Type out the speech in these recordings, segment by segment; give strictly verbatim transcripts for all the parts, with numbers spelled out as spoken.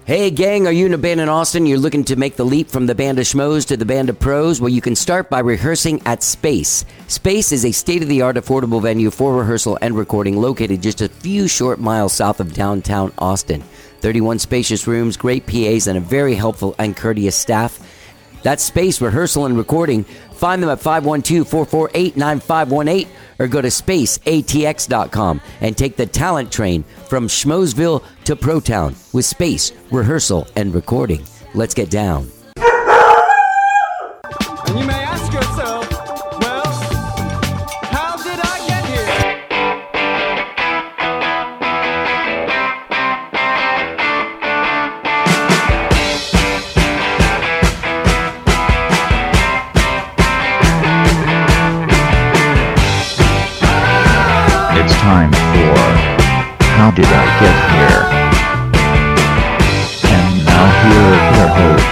Hey gang, are you in a band in Austin? You're looking to make the leap from the band of schmoes to the band of pros? Well, you can start by rehearsing at Space. Space is a state-of-the-art affordable venue for rehearsal and recording located just a few short miles south of downtown Austin. thirty-one spacious rooms, great P As, and a very helpful and courteous staff. That's Space Rehearsal and Recording. Find them at five one two, four four eight, nine five one eight or go to space a t x dot com and take the talent train from Schmoesville to Protown with Space Rehearsal and Recording. Let's get down. And you may ask yourself, well, how did I get here? It's time for How Did I Get Here? And now here is your host,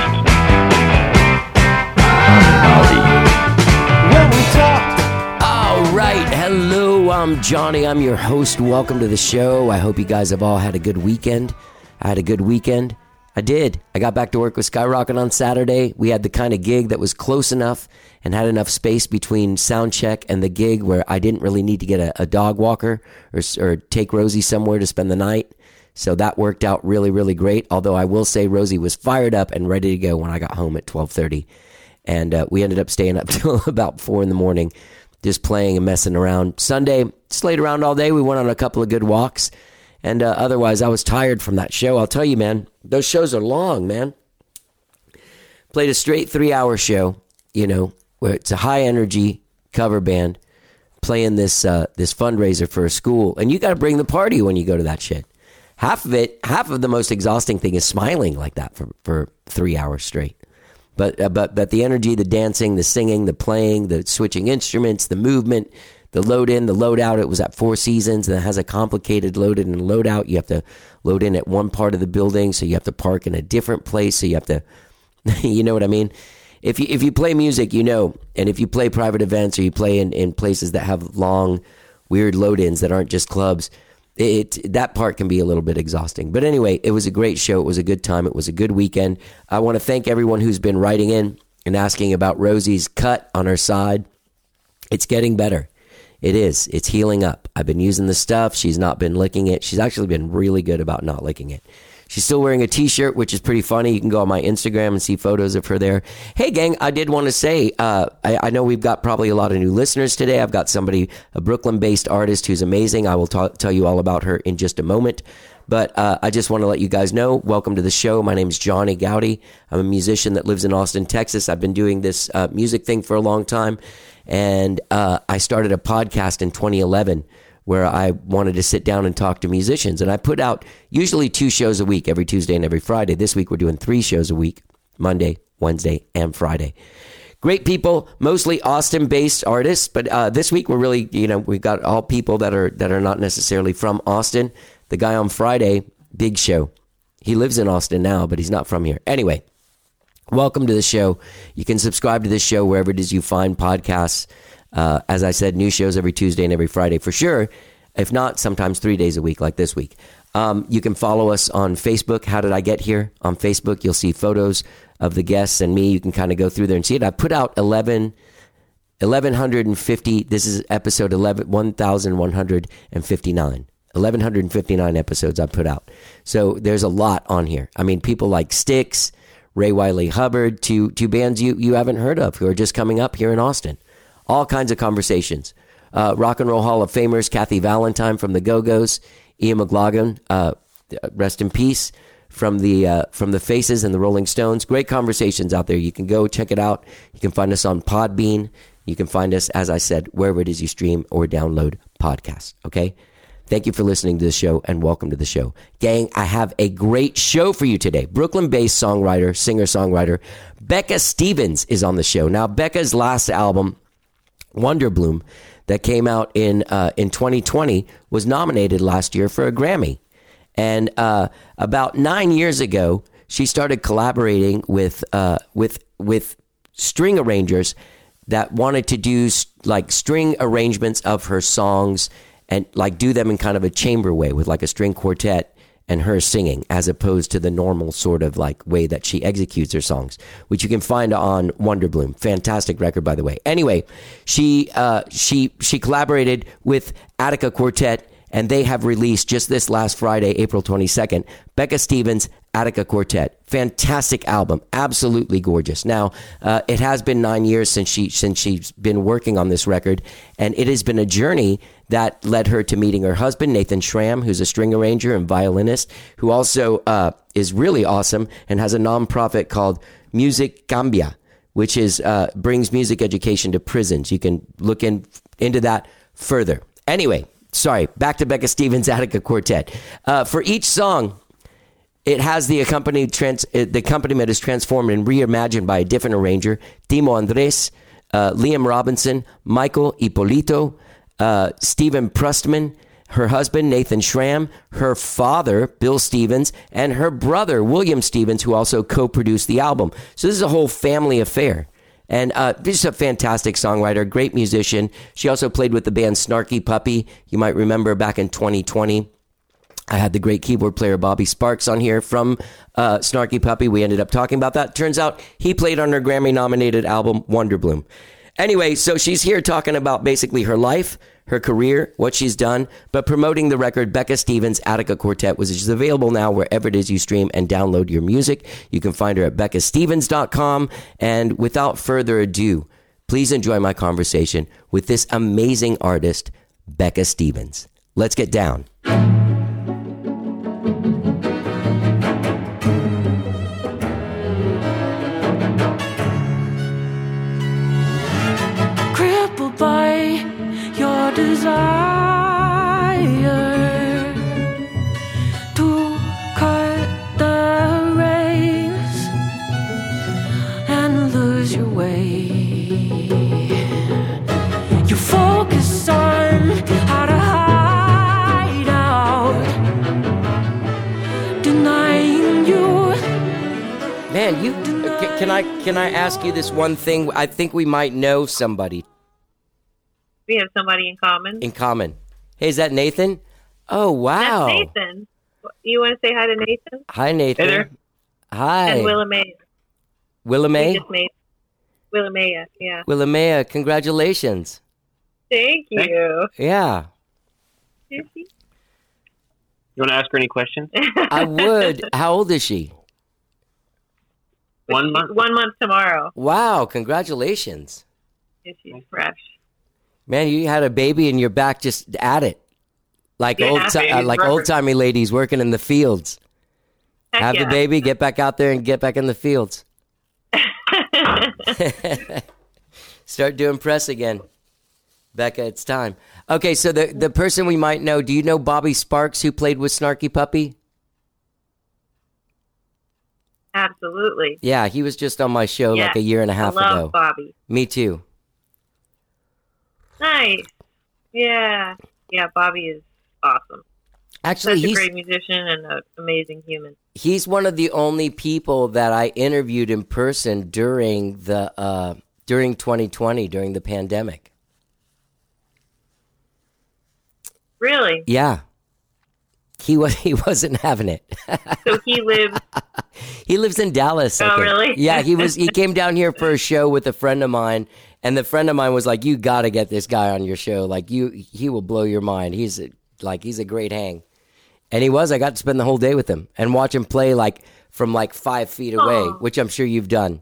Johnny Gaudi. When we talked, All right. Hello, I'm Johnny. I'm your host. Welcome to the show. I hope you guys have all had a good weekend. I had a good weekend. I did. I got back to work with Skyrocket on Saturday. We had the kind of gig that was close enough and had enough space between sound check and the gig where I didn't really need to get a, a dog walker or, or take Rosie somewhere to spend the night. So that worked out really, really great. Although I will say Rosie was fired up and ready to go when I got home at twelve thirty. And uh, we ended up staying up till about four in the morning, just playing and messing around. Sunday, slayed around all day. We went on a couple of good walks. And uh, otherwise, I was tired from that show. I'll tell you, man, those shows are long, man. Played a straight three-hour show, you know, where it's a high-energy cover band playing this uh, this fundraiser for a school. And you got to bring the party when you go to that shit. Half of it, half of the most exhausting thing is smiling like that for, for three hours straight. But, uh, but, but the energy, the dancing, the singing, the playing, the switching instruments, the movement, the load in, the load out, it was at Four Seasons, and it has a complicated load in and load out. You have to load in at one part of the building, so you have to park in a different place, so you have to, you know what I mean? If you if you play music, you know, and if you play private events or you play in, in places that have long, weird load-ins that aren't just clubs, it that part can be a little bit exhausting. But anyway, it was a great show. It was a good time. It was a good weekend. I want to thank everyone who's been writing in and asking about Rosie's cut on her side. It's getting better. It is. It's healing up. I've been using the stuff. She's not been licking it. She's actually been really good about not licking it. She's still wearing a t-shirt, which is pretty funny. You can go on my Instagram and see photos of her there. Hey, gang, I did want to say, uh, I, I know we've got probably a lot of new listeners today. I've got somebody, a Brooklyn-based artist who's amazing. I will ta- tell you all about her in just a moment. But uh, I just want to let you guys know, welcome to the show. My name's Johnny Gaudi. I'm a musician that lives in Austin, Texas. I've been doing this uh, music thing for a long time. And uh, I started a podcast in twenty eleven where I wanted to sit down and talk to musicians. And I put out usually two shows a week, every Tuesday and every Friday. This week we're doing three shows a week, Monday, Wednesday, and Friday. Great people, mostly Austin-based artists. But uh, this week we're really, you know, we've got all people that are that are not necessarily from Austin. The guy on Friday, big show. He lives in Austin now, but he's not from here. Anyway. Welcome to the show. You can subscribe to this show wherever it is you find podcasts. Uh, as I said, new shows every Tuesday and every Friday for sure. If not, sometimes three days a week like this week. Um, you can follow us on Facebook. How Did I Get Here? On Facebook, you'll see photos of the guests and me. You can kind of go through there and see it. I put out eleven, eleven fifty. This is episode eleven, one thousand one hundred fifty-nine. eleven fifty-nine episodes I put out. So there's a lot on here. I mean, people like Styx, Ray Wiley Hubbard, two two bands you, you haven't heard of who are just coming up here in Austin. All kinds of conversations. Uh, Rock and Roll Hall of Famers, Kathy Valentine from the Go-Go's, Ian McLaughlin, uh, rest in peace, from the uh, from the Faces and the Rolling Stones. Great conversations out there. You can go check it out. You can find us on Podbean. You can find us, as I said, wherever it is you stream or download podcasts, okay? Thank you for listening to the show, and welcome to the show. Gang, I have a great show for you today. Brooklyn-based songwriter, singer-songwriter, Becca Stevens is on the show. Now, Becca's last album, Wonder Bloom, that came out in uh, in twenty twenty, was nominated last year for a Grammy. And uh, about nine years ago, she started collaborating with uh, with with string arrangers that wanted to do like string arrangements of her songs and like do them in kind of a chamber way with like a string quartet and her singing, as opposed to the normal sort of like way that she executes her songs, which you can find on Wonderbloom. Fantastic record, by the way. Anyway, she uh, she she collaborated with Attica Quartet, and they have released just this last Friday, April twenty-second, Becca Stevens, Attica Quartet. Fantastic album. Absolutely gorgeous. Now, uh, it has been nine years since she since she's been working on this record, and it has been a journey that led her to meeting her husband, Nathan Schramm, who's a string arranger and violinist, who also uh, is really awesome and has a nonprofit called Music Cambia, which is uh, brings music education to prisons. You can look in into that further. Anyway, sorry, back to Becca Stevens' Attica Quartet. Uh, for each song, it has the accompanied trans, uh, the accompaniment is transformed and reimagined by a different arranger, Timo Andres, uh, Liam Robinson, Michael Ippolito, uh, Stephen Prustman, her husband, Nathan Schramm, her father, Bill Stevens, and her brother, William Stevens, who also co-produced the album. So this is a whole family affair. And uh, this is a fantastic songwriter, great musician. She also played with the band Snarky Puppy. You might remember back in twenty twenty. I had the great keyboard player Bobby Sparks on here from uh, Snarky Puppy. We ended up talking about that. Turns out he played on her Grammy-nominated album, Wonderbloom. Anyway, so she's here talking about basically her life, her career, what she's done, but promoting the record Becca Stevens Attica Quartet, which is available now wherever it is you stream and download your music. You can find her at becca stevens dot com. And without further ado, please enjoy my conversation with this amazing artist, Becca Stevens. Let's get down. Crippled by your desire to cut the reins and lose your way. You focus on how to hide out, denying you. Man, you c- can I can I ask you this one thing? I think we might know somebody We have somebody in common. in common. Hey, is that Nathan? Oh, wow. That's Nathan. You want to say hi to Nathan? Hi, Nathan. Hey there. Hi. And Willamea. We Willamea? just made Willamea, yeah. Willamea, congratulations. Thank you. Yeah, You want to ask her any questions? I would. How old is she? One month. One month tomorrow. Wow, congratulations. She's fresh. Man, you had a baby and you're back just at it. Like Yeah, old ti- uh, baby's like rubber. old-timey ladies working in the fields. Heck Have yeah. the baby, get back out there and get back in the fields. Start doing press again. Becca, it's time. Okay, so the, the person we might know, do you know Bobby Sparks, who played with Snarky Puppy? Absolutely. Yeah, he was just on my show Yeah. like a year and a half I love ago. Bobby. Me too. Nice. Yeah. Yeah, Bobby is awesome. Actually, Such a he's great musician and an amazing human. he's one of the only people that I interviewed in person during the uh, during twenty twenty, during the pandemic. Really? Yeah, he was he wasn't having it. So he lives. He lives in Dallas. I Oh, think. really? Yeah, he was. He came down here for a show with a friend of mine, and the friend of mine was like, "You got to get this guy on your show. Like, you, he will blow your mind. He's a, like, he's a great hang." And he was. I got to spend the whole day with him and watch him play like from like five feet away, Aw. which I'm sure you've done.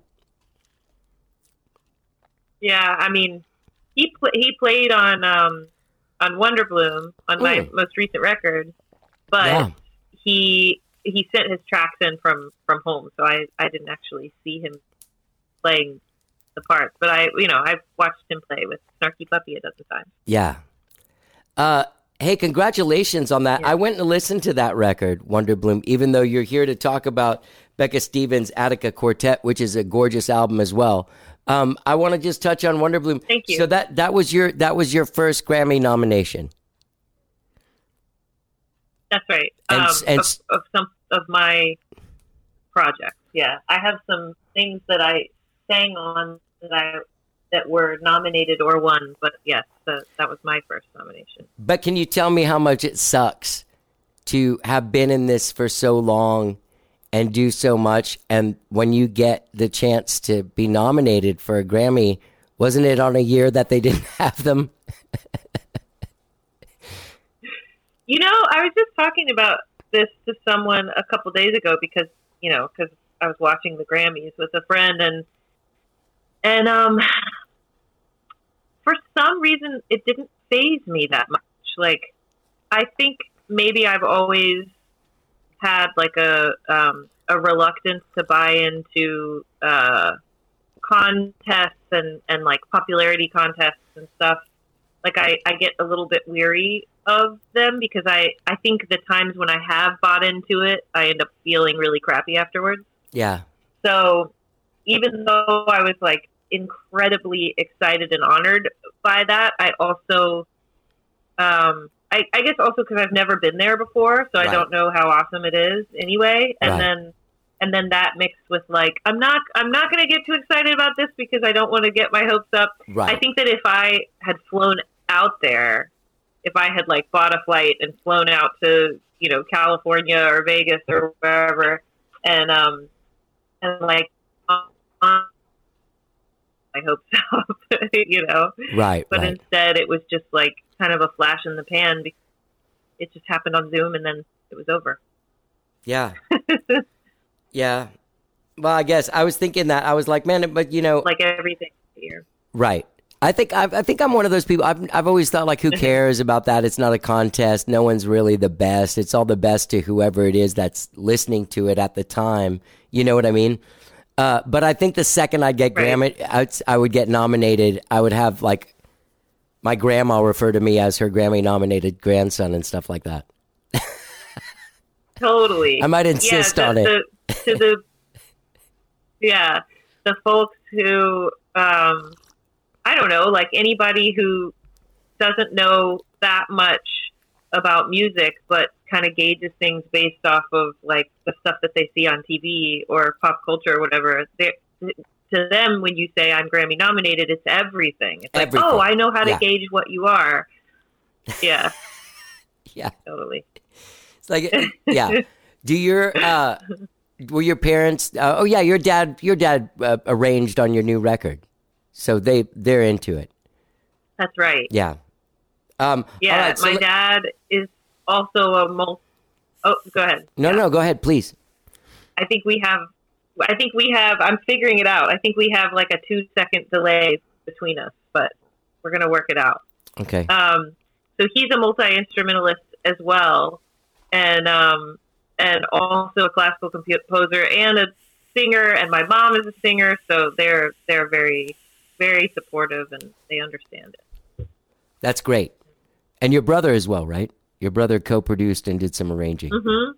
Yeah, I mean, he pl- he played on um on Wonderbloom on my Mm. most recent record, but Yeah. he he sent his tracks in from from home, so I I didn't actually see him playing the parts, but I you know I've watched him play with Snarky Puppy a dozen times. Yeah. Uh, hey, congratulations on that. Yeah. I went and listened to that record, Wonderbloom, even though you're here to talk about Becca Stevens' Attica Quartet, which is a gorgeous album as well. Um, I want to just touch on Wonderbloom. Thank you. So that, that was your that was your first Grammy nomination. That's right. And um, s- and of, s- of some of my projects. Yeah, I have some things that I sang on that I that were nominated or won, but yes, that, that was my first nomination. But can you tell me how much it sucks to have been in this for so long and do so much, and when you get the chance to be nominated for a Grammy, wasn't it on a year that they didn't have them? You know, I was just talking about this to someone a couple days ago because, you know, because I was watching the Grammys with a friend, and and um, for some reason it didn't faze me that much. Like, I think maybe I've always had like a um, a reluctance to buy into uh, contests and, and like popularity contests and stuff. Like I, I get a little bit weary of them because I, I think the times when I have bought into it, I end up feeling really crappy afterwards. Yeah. So even though I was like incredibly excited and honored by that, I also, um, I, I guess also because I've never been there before, so I Right. don't know how awesome it is anyway. And Right. then, and then that mixed with like, I'm not, I'm not going to get too excited about this because I don't want to get my hopes up. Right. I think that if I had flown out there, if I had like bought a flight and flown out to, you know, California or Vegas or wherever, and, um, and like, on my hopes up, you know, Right. but right. instead it was just like kind of a flash in the pan because it just happened on Zoom and then it was over. Yeah. Yeah. Well, I guess I was thinking that. I was like, man, but you know, Like everything here. right. I think I, I think I'm one of those people. I've I've always thought like, who cares about that? It's not a contest. No one's really the best. It's all the best to whoever it is that's listening to it at the time. You know what I mean? Uh, but I think the second I get Right. Grammy, I, I would get nominated. I would have like my grandma refer to me as her Grammy nominated grandson and stuff like that. Totally. I might insist yeah, the, on it. The, to the yeah, the folks who um, I don't know, like anybody who doesn't know that much about music, but kind of gauges things based off of like the stuff that they see on T V or pop culture or whatever. They, to them, when you say I'm Grammy nominated, it's everything. It's like, Everything. oh, I know how to Yeah. gauge what you are. Yeah, Yeah. totally. It's like, yeah. Do your uh, were your parents? Uh, oh yeah, your dad. Your dad uh, arranged on your new record, so they they're into it. That's right. Yeah. Um, Yeah, all right, so my let- dad is also a multi. Oh, go ahead. No, Yeah. no, go ahead, please. I think we have. I think we have. I'm figuring it out. I think we have like a two second delay between us, but we're gonna work it out. Okay. Um, so he's a multi instrumentalist as well, and um, and also a classical composer and a singer. And my mom is a singer, so they're they're very very supportive and they understand it. That's great. And your brother as well, right? Your brother co-produced and did some arranging. Mm-hmm.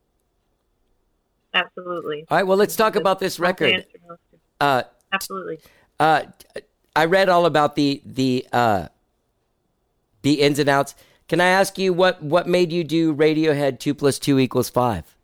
Absolutely. All right. Well, let's talk about this record. Multi-instrumentalist. Uh, Absolutely. uh, I read all about the the uh, the ins and outs. Can I ask you what what made you do Radiohead two plus two equals five?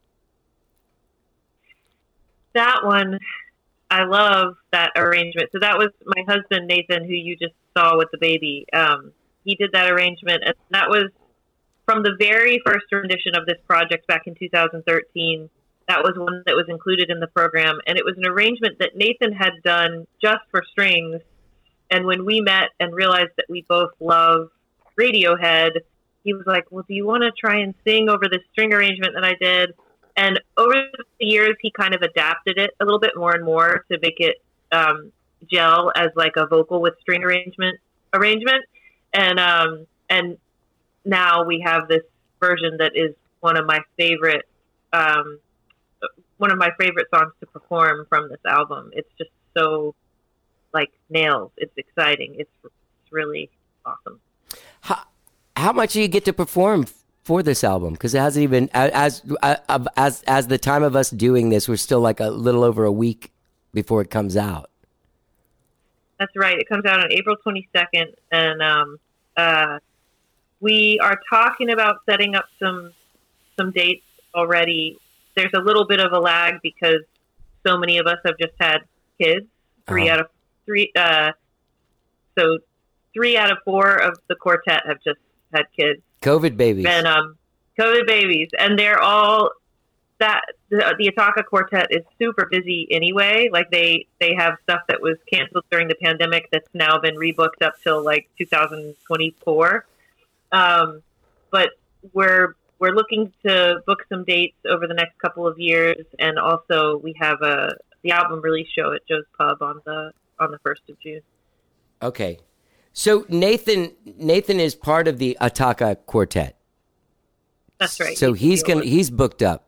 That one, I love that arrangement. So that was my husband, Nathan, who you just saw with the baby. Um, he did that arrangement, and that was from the very first rendition of this project back in two thousand thirteen. That was one that was included in the program, and it was an arrangement that Nathan had done just for strings. And when we met and realized that we both love Radiohead, he was like, well, do you want to try and sing over this string arrangement that I did? And over the years, he kind of adapted it a little bit more and more to make it um, gel as like a vocal with string arrangement arrangement. And um, and now we have this version that is one of my favorite um, one of my favorite songs to perform from this album. It's just so like nails. It's exciting. It's it's really awesome. How, how much do you get to perform for this album? Because it hasn't even as as as as the time of us doing this, we're still like a little over a week before it comes out. That's right. It comes out on April twenty-second, and um, uh, we are talking about setting up some some dates already. There's a little bit of a lag because so many of us have just had kids. Three Uh-huh. out of three. Uh, so three out of four of the quartet have just had kids. COVID babies. And um, COVID babies, and they're all that the, the Ataka Quartet is super busy anyway. Like they they have stuff that was canceled during the pandemic that's now been rebooked up till like two thousand twenty-four. Um, but we're we're looking to book some dates over the next couple of years, and also we have a the album release show at Joe's Pub on the on the first of June. Okay, so Nathan Nathan is part of the Ataka Quartet. That's right. So he's gonna he's booked up.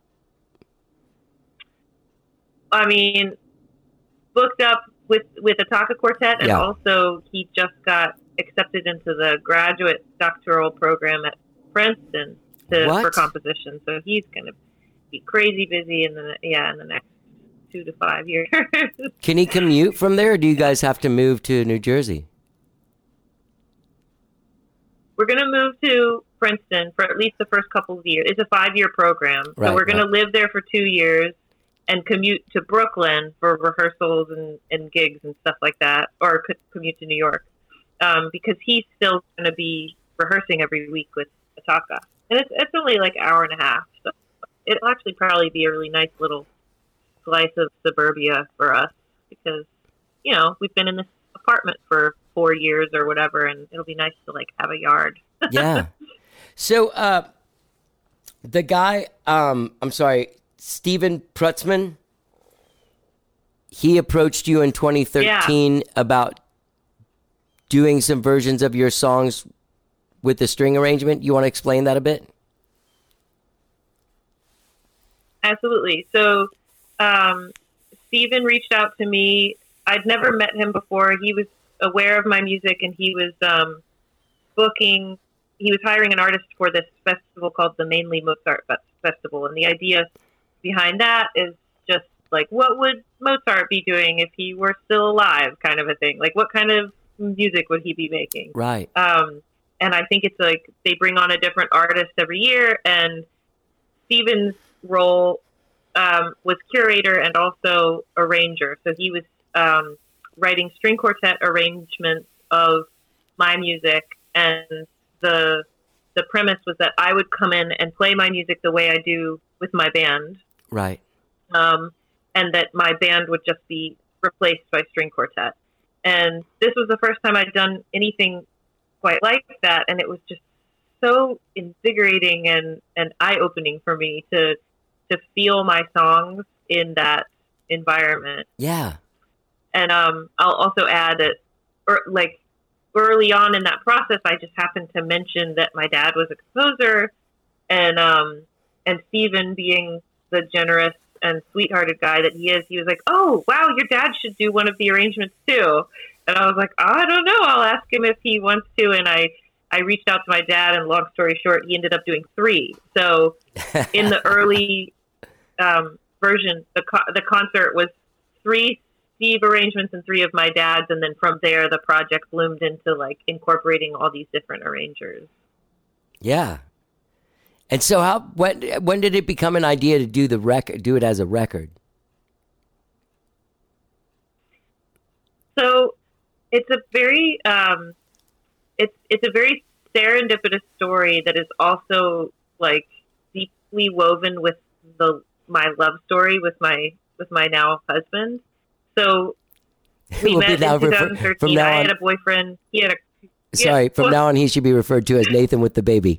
I mean, booked up with with Ataka Quartet, and Yeah. also he just got accepted into the graduate doctoral program at Princeton to, What? for composition. So he's going to be crazy busy in the yeah in the next two to five years. Can he commute from there, or do you guys have to move to New Jersey? We're going to move to Princeton for at least the first couple of years. It's a five-year program. Right, so we're going right. to live there for two years and commute to Brooklyn for rehearsals and, and gigs and stuff like that, or co- commute to New York, um, because he's still going to be rehearsing every week with Ataka. And it's, it's only like an hour and a half. So it'll actually probably be a really nice little slice of suburbia for us because, you know, we've been in this apartment for four years or whatever, and it'll be nice to like have a yard. Yeah. So uh, the guy, um, I'm sorry, Steven Prutzman, he approached you in twenty thirteen about doing some versions of your songs with the string arrangement. You want to explain that a bit? Absolutely. So um, Steven reached out to me. I'd never met him before. He was aware of my music, and he was um, booking, he was hiring an artist for this festival called the Mainly Mozart Fe- Festival. And the idea behind that is just like, what would Mozart be doing if he were still alive, kind of a thing? Like, what kind of music would he be making? Right. Um, and I think it's like they bring on a different artist every year, and Steven's role um, was curator and also arranger. So he was um, writing string quartet arrangements of my music, and the the premise was that I would come in and play my music the way I do with my band, Right. um, and that my band would just be replaced by string quartet. And this was the first time I'd done anything quite like that, and it was just so invigorating and, and eye-opening for me to to feel my songs in that environment. Yeah. And um, I'll also add that, or like early on in that process, I just happened to mention that my dad was a composer, and um, and Steven, being the generous and sweethearted guy that he is, he was like, "Oh, wow, your dad should do one of the arrangements too." And I was like, oh, "I don't know. I'll ask him if he wants to." And I, I reached out to my dad, and long story short, he ended up doing three. So in the early um, version, the co- the concert was three Steve arrangements and three of my dad's, and then from there, the project bloomed into like incorporating all these different arrangers. Yeah. And so how when when did it become an idea to do the record, do it as a record? So it's a very um, it's it's a very serendipitous story that is also like deeply woven with the my love story with my with my now husband. So we Will met be in now refer- twenty thirteen. from now I had on- a boyfriend. He had a Sorry, from well, now on he should be referred to as Nathan with the baby.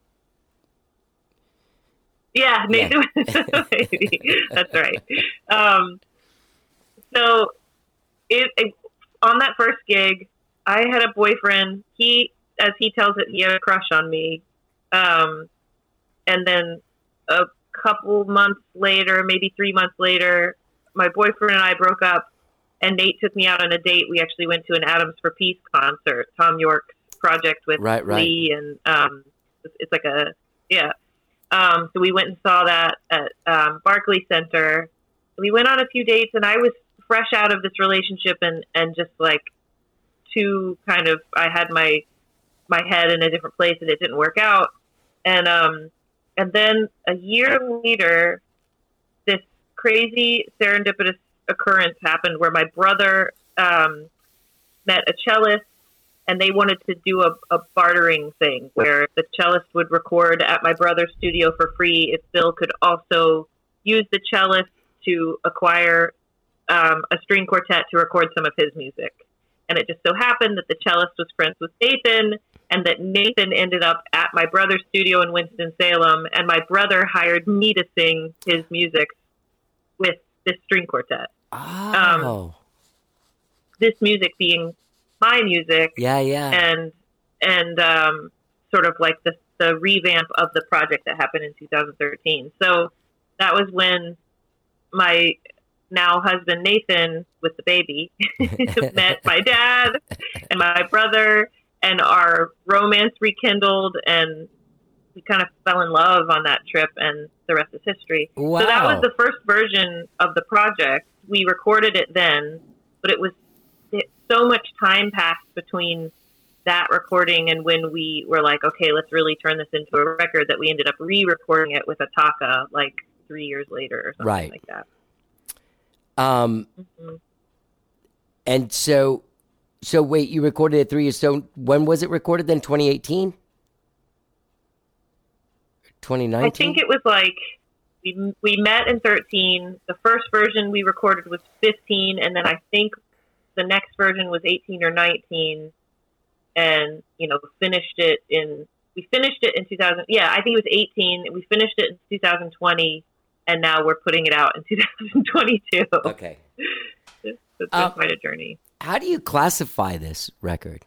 Yeah, Nathan. That's right. Um, so, it, it on that first gig, I had a boyfriend. He, as he tells it, he had a crush on me. Um, and then a couple months later, maybe three months later, my boyfriend and I broke up, and Nate took me out on a date. We actually went to an Atoms for Peace concert, Tom York's project with Right, right. Lee, and um, it's, it's like a yeah. Um, so we went and saw that at um, Barclay Center. We went on a few dates, and I was fresh out of this relationship, and, and just like too kind of, I had my my head in a different place, and it didn't work out. And um, and then a year later, this crazy serendipitous occurrence happened where my brother um, met a cellist, and they wanted to do a, a bartering thing where the cellist would record at my brother's studio for free if Bill could also use the cellist to acquire um, a string quartet to record some of his music. And it just so happened that the cellist was friends with Nathan, and that Nathan ended up at my brother's studio in Winston-Salem, and my brother hired me to sing his music with this string quartet. Oh. Um, this music being my music. Yeah, yeah. And, and um, sort of like the, the revamp of the project that happened in two thousand thirteen. So that was when my now husband Nathan, with the baby, met my dad and my brother, and our romance rekindled, and we kind of fell in love on that trip, and the rest is history. Wow. So that was the first version of the project. We recorded it then, but it was it, so much time passed between that recording and when we were like, okay, let's really turn this into a record, that we ended up re-recording it with Ataka like three years later or something right. like that. Um, mm-hmm. And so, so wait, you recorded it three years. So when was it recorded then? twenty eighteen? twenty nineteen? I think it was like, we, we met in thirteen. The first version we recorded was fifteen. And then I think the next version was eighteen or nineteen. And, you know, finished it in, we finished it in two thousand. Yeah, I think it was eighteen. We finished it in two thousand twenty. And now we're putting it out in two thousand twenty-two. Okay. It's been Um, quite a journey. How do you classify this record?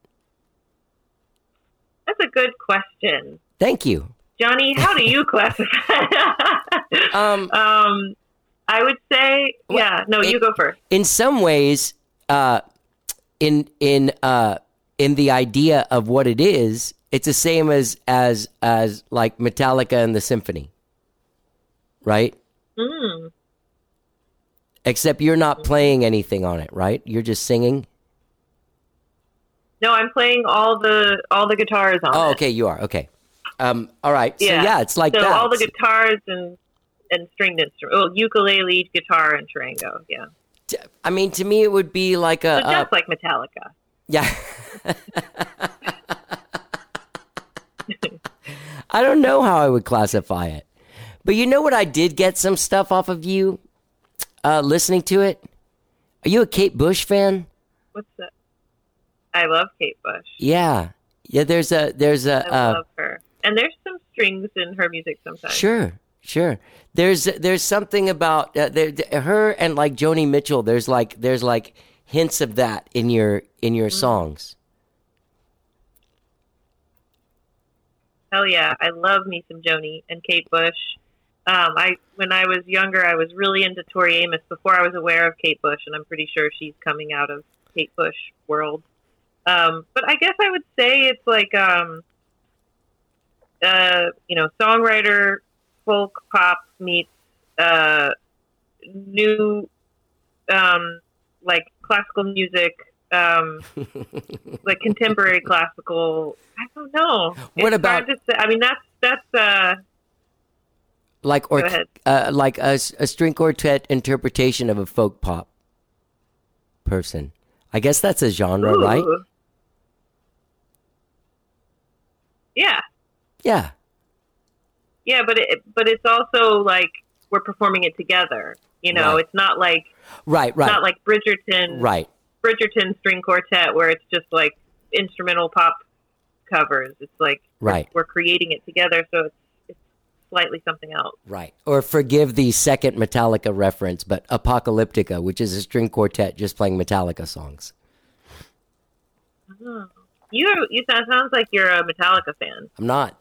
That's a good question. Thank you. Johnny, how do you classify? Um, um, I would say, Well, yeah, no, it- you go first. In some ways, uh, in in uh, in the idea of what it is, it's the same as as as like Metallica and the symphony, right? Mm. Except you're not playing anything on it, right? You're just singing. No, I'm playing all the all the guitars on Oh, it. okay, you are. Okay. Um, all right. So Yeah. yeah, it's like so that. all the guitars and and stringed instruments, oh, ukulele, guitar, and charango. Yeah, T- I mean, to me, it would be like a, so a just like Metallica. yeah. I don't know how I would classify it, but you know what? I did get some stuff off of you, uh, listening to it. Are you a Kate Bush fan? What's that? I love Kate Bush. Yeah, yeah. There's a there's a I uh, love her, and there's some strings in her music sometimes. Sure, sure. There's there's something about uh, there, her and like Joni Mitchell. There's like there's like hints of that in your in your songs. Hell yeah, I love me some Joni and Kate Bush. Um, I when I was younger, I was really into Tori Amos before I was aware of Kate Bush, and I'm pretty sure she's coming out of Kate Bush world. Um, but I guess I would say it's like um, uh, you know, songwriter, folk pop meets uh, new um, like classical music. Um, like contemporary classical. I don't know. What It's about- hard to say. I mean, that's that's. Uh, Like or Go ahead. uh, like a, s- a string quartet interpretation of a folk pop person. I guess that's a genre, ooh. right? Yeah, Yeah. yeah, but it but it's also like we're performing it together. You know, Right. it's not like Right. Right. not like Bridgerton. right. Bridgerton string quartet where it's just like instrumental pop covers. It's like Right. we're, we're creating it together, so it's, it's slightly something else. Right. Or forgive the second Metallica reference, but Apocalyptica, which is a string quartet just playing Metallica songs. Oh. You you sound sounds like you're a Metallica fan. I'm not.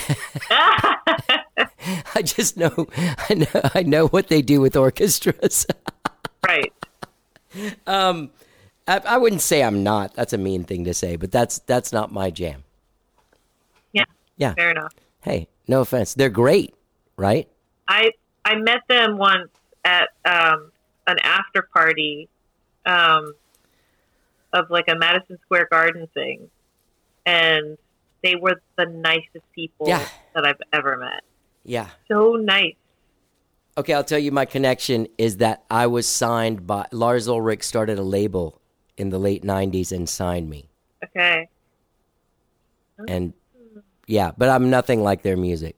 I just know I know I know what they do with orchestras. Right. um I, I wouldn't say I'm not. That's a mean thing to say, but that's that's not my jam. Yeah. Yeah. Fair enough. Hey, no offense. They're great, right? I I met them once at um, an after party um, of like a Madison Square Garden thing, and they were the nicest people Yeah. that I've ever met. Yeah. So nice. Okay, I'll tell you my connection is that I was signed by Lars Ulrich started a label in the late nineties and signed me. Okay. And yeah, but I'm nothing like their music.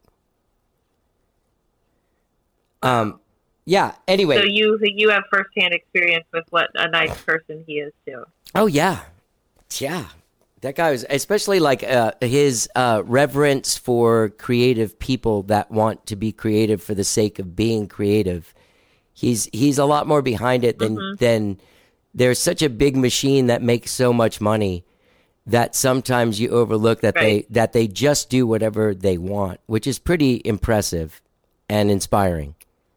Um, yeah. Anyway. So you you have firsthand experience with what a nice person he is too. Oh yeah, yeah. That guy was, especially like uh, his uh, reverence for creative people that want to be creative for the sake of being creative. He's he's a lot more behind it than Mm-hmm. than. There's such a big machine that makes so much money that sometimes you overlook that Right. they that they just do whatever they want, which is pretty impressive and inspiring.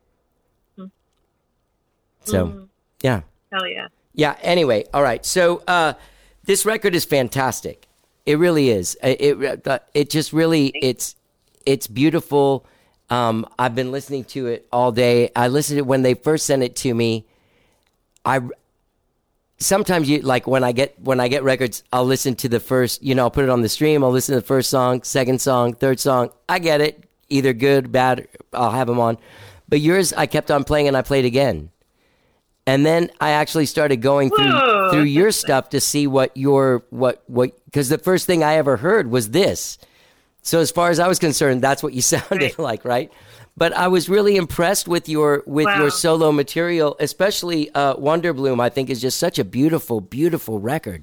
So, Mhm. yeah. Hell yeah. Yeah, anyway, all right. So, uh, this record is fantastic. It really is. It it, uh, it just really it's it's beautiful. Um, I've been listening to it all day. I listened to it when they first sent it to me. I sometimes you like when I get when I get records, I'll listen to the first, you know, I'll put it on the stream, I'll listen to the first song, second song, third song. I get it. Either good, bad, I'll have them on. But yours I kept on playing and I played again. And then I actually started going through Whoa. through your stuff to see what your what what because the first thing I ever heard was this. So as far as I was concerned, that's what you sounded Right. like, right? But I was really impressed with your with Wow. your solo material, especially uh, Wonder Bloom. I think is just such a beautiful, beautiful record.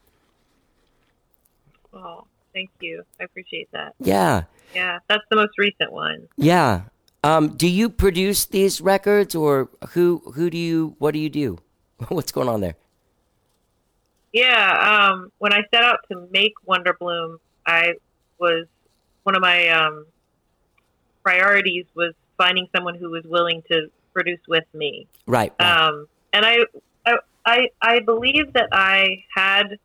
Oh, thank you. I appreciate that. Yeah, Yeah, that's the most recent one. yeah. Um, do you produce these records, or who who do you what do you do? What's going on there? Yeah, um, when I set out to make Wonder Bloom, I was one of my um, priorities was finding someone who was willing to produce with me. Right. right. Um, and I, I, I, I believe that I had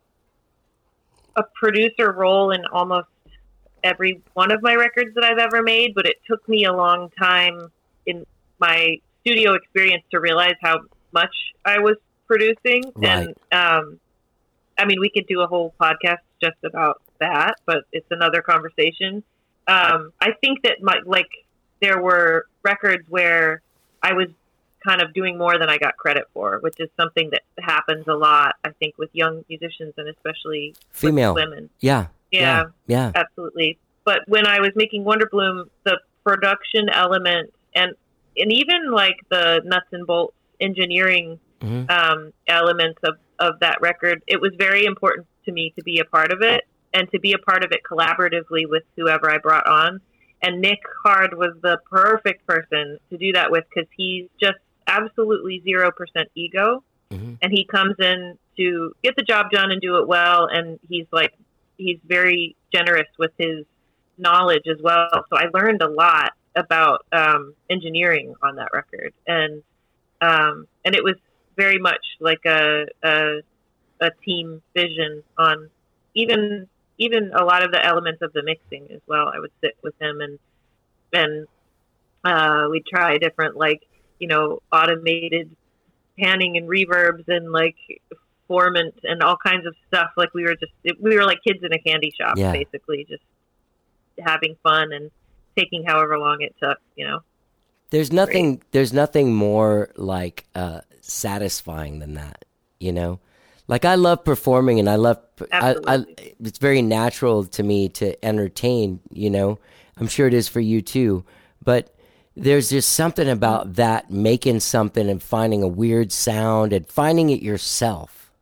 a producer role in almost every one of my records that I've ever made, but it took me a long time in my studio experience to realize how much I was producing. Right. And, um, I mean, we could do a whole podcast just about that, but it's another conversation. Um, I think that my, like, there were records where I was kind of doing more than I got credit for, which is something that happens a lot, I think, with young musicians and especially with Female women. Yeah. Yeah, Yeah. absolutely. But when I was making Wonder Bloom, the production element and and even like the nuts and bolts engineering Mhm. um, elements of, of that record, it was very important to me to be a part of it and to be a part of it collaboratively with whoever I brought on. And Nick Hard was the perfect person to do that with because he's just absolutely zero percent ego. Mhm. And he comes in to get the job done and do it well. And he's like, he's very generous with his knowledge as well. So I learned a lot about um, engineering on that record. And um, and it was very much like a, a a team vision on even even a lot of the elements of the mixing as well. I would sit with him and and uh, we'd try different like you know automated panning and reverbs and like formant and all kinds of stuff. Like we were just we were like kids in a candy shop, Yeah. basically, just having fun and taking however long it took. You know. There's nothing. There's nothing more like uh, satisfying than that. You know, like I love performing, and I love. I, I, Absolutely. it's very natural to me to entertain. You know, I'm sure it is for you too. But there's just something about that making something and finding a weird sound and finding it yourself.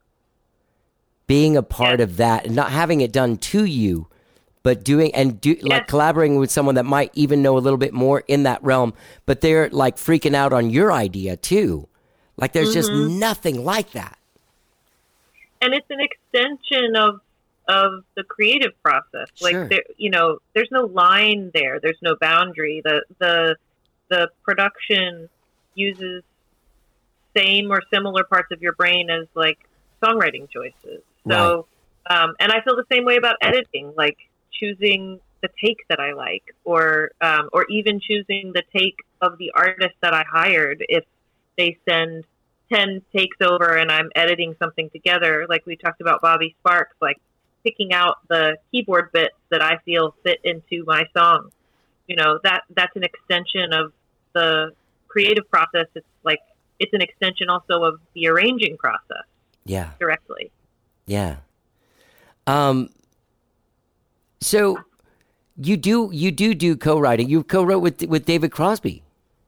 Being a part Yeah. of that and not having it done to you, but doing and do like Yes. collaborating with someone that might even know a little bit more in that realm, but they're like freaking out on your idea too. Like there's just Mm-hmm. nothing like that. And it's an extension of of the creative process. Like Sure. there, you know, there's no line there. There's no boundary. The the the production uses same or similar parts of your brain as like songwriting choices. So, um, and I feel the same way about editing, like choosing the take that I like, or um, or even choosing the take of the artist that I hired if they send ten takes over and I'm editing something together. Like we talked about Bobby Sparks, like picking out the keyboard bits that I feel fit into my song. You know, that that's an extension of the creative process. It's like it's an extension also of the arranging process Yeah. directly. Yeah. Um, so you do you do do co-writing. You co-wrote with with David Crosby.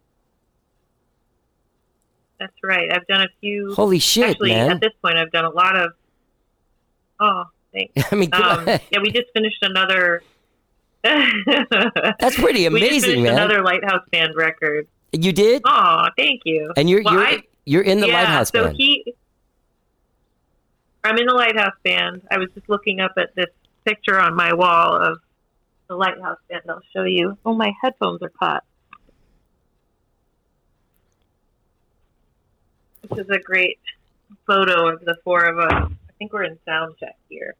That's right. I've done a few. Holy shit, actually, man! At this point, I've done a lot of. Oh, thanks. I mean, come Um, on. yeah, we just finished another. That's pretty we just amazing, finished man. Another Lighthouse Band record. You did, Oh, thank you. and you're Well, you're I- you're in the yeah, Lighthouse so Band. he. I'm in the Lighthouse Band. I was just looking up at this picture on my wall of the Lighthouse Band. I'll show you. Oh, my headphones are caught. This is a great photo of the four of us. I think we're in sound check here.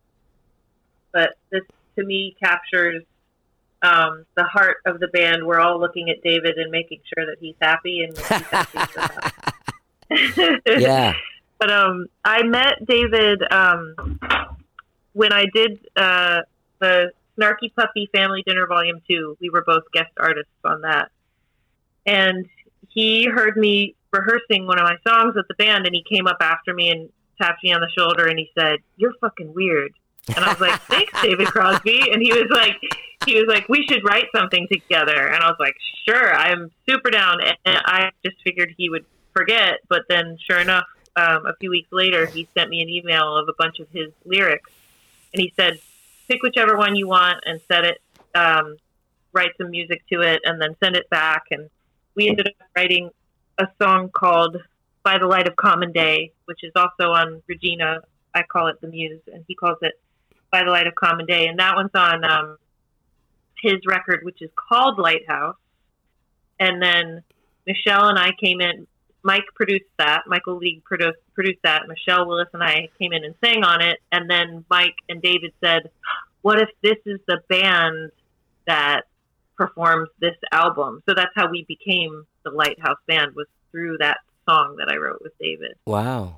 But this, to me, captures um, the heart of the band. We're all looking at David and making sure that he's happy, and he's happy for us. Yeah. But um, I met David um, when I did uh, the Snarky Puppy Family Dinner Volume two. We were both guest artists on that. And he heard me rehearsing one of my songs with the band, and he came up after me and tapped me on the shoulder, and he said, "You're fucking weird." And I was like, "Thanks, David Crosby." And he was like, he was like, "We should write something together." And I was like, "Sure, I'm super down." And I just figured he would forget, but then sure enough, um, a few weeks later, he sent me an email of a bunch of his lyrics, and he said, "Pick whichever one you want and set it, um, write some music to it, and then send it back." And we ended up writing a song called "By the Light of Common Day," which is also on Regina. I call it The Muse, and he calls it "By the Light of Common Day." And that one's on um, his record, which is called Lighthouse. And then Michelle and I came in. Mike produced that. Michael League produced, produced that. Michelle Willis and I came in and sang on it. And then Mike and David said, "What if this is the band that performs this album?" So that's how we became the Lighthouse Band, was through that song that I wrote with David. Wow.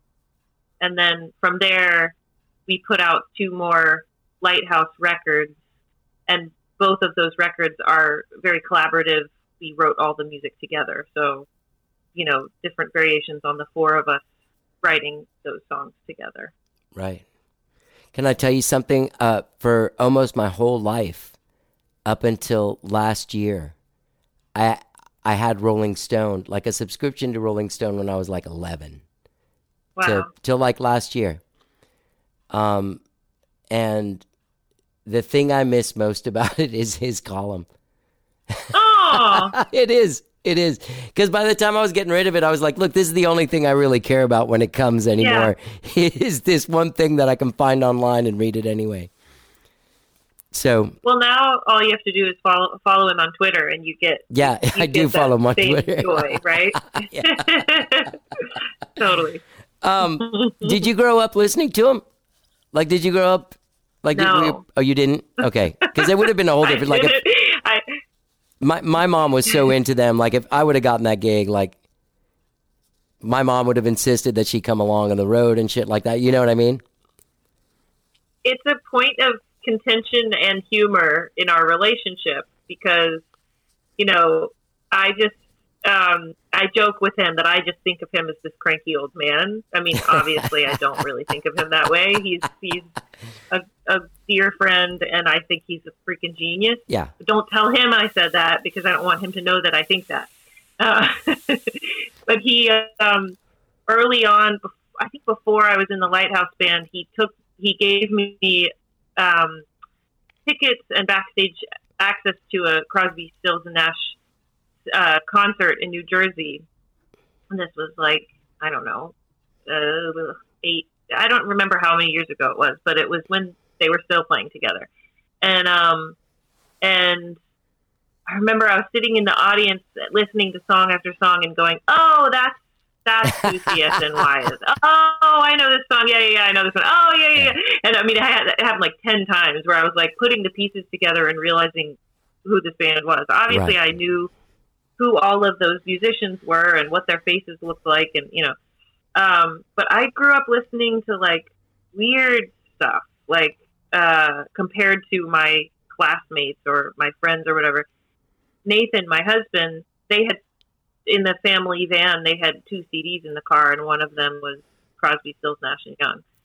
And then from there, we put out two more Lighthouse records, and both of those records are very collaborative. We wrote all the music together. So, you know, different variations on the four of us writing those songs together. Right. Can I tell you something? Uh, for almost my whole life, up until last year, I I had Rolling Stone, like a subscription to Rolling Stone when I was like eleven. Wow. Till, till like last year. Um, and the thing I miss most about it is his column. Oh, It is. It is. Because by the time I was getting rid of it, I was like, look, this is the only thing I really care about when it comes anymore. Is this one thing that I can find online and read it anyway. So, well, now all you have to do is follow follow him on Twitter, and you get yeah, you I get do that follow him on same Twitter. joy, right? Totally. Um, did you grow up listening to him? Like, did you grow up? Like, did- No. were you- oh, you didn't? Okay. Because it would have been a whole I different, like, if, didn't- I, my, my mom was so into them. Like, if I would have gotten that gig, like, my mom would have insisted that she come along on the road and shit like that. You know what I mean? it's a point of contention and humor in our relationship because, you know, I just, um, I joke with him that I just think of him as this cranky old man. I mean, obviously I don't really think of him that way. He's, he's a, a dear friend and I think he's a freaking genius. Yeah. But don't tell him I said that because I don't want him to know that I think that. Uh, but he, um, early on, I think before I was in the Lighthouse Band, he took, he gave me, um, tickets and backstage access to a Crosby, Stills and Nash uh, concert in New Jersey. And this was like, I don't know, uh, eight, I don't remember how many years ago it was, but it was when they were still playing together. And, um, and I remember I was sitting in the audience listening to song after song and going, oh, that's, that's who C S N Y is. Oh, I know this song. Yeah, yeah, yeah, I know this one. Oh, yeah, yeah, yeah. And I mean, I had, it happened like ten times where I was like putting the pieces together and realizing who this band was. Obviously, Right. I knew who all of those musicians were and what their faces looked like. And, you know, um, but I grew up listening to like weird stuff, like uh, compared to my classmates or my friends or whatever. Nathan, my husband, they had, in the family van, they had two C Ds in the car, and one of them was Crosby, Stills, Nash and Young.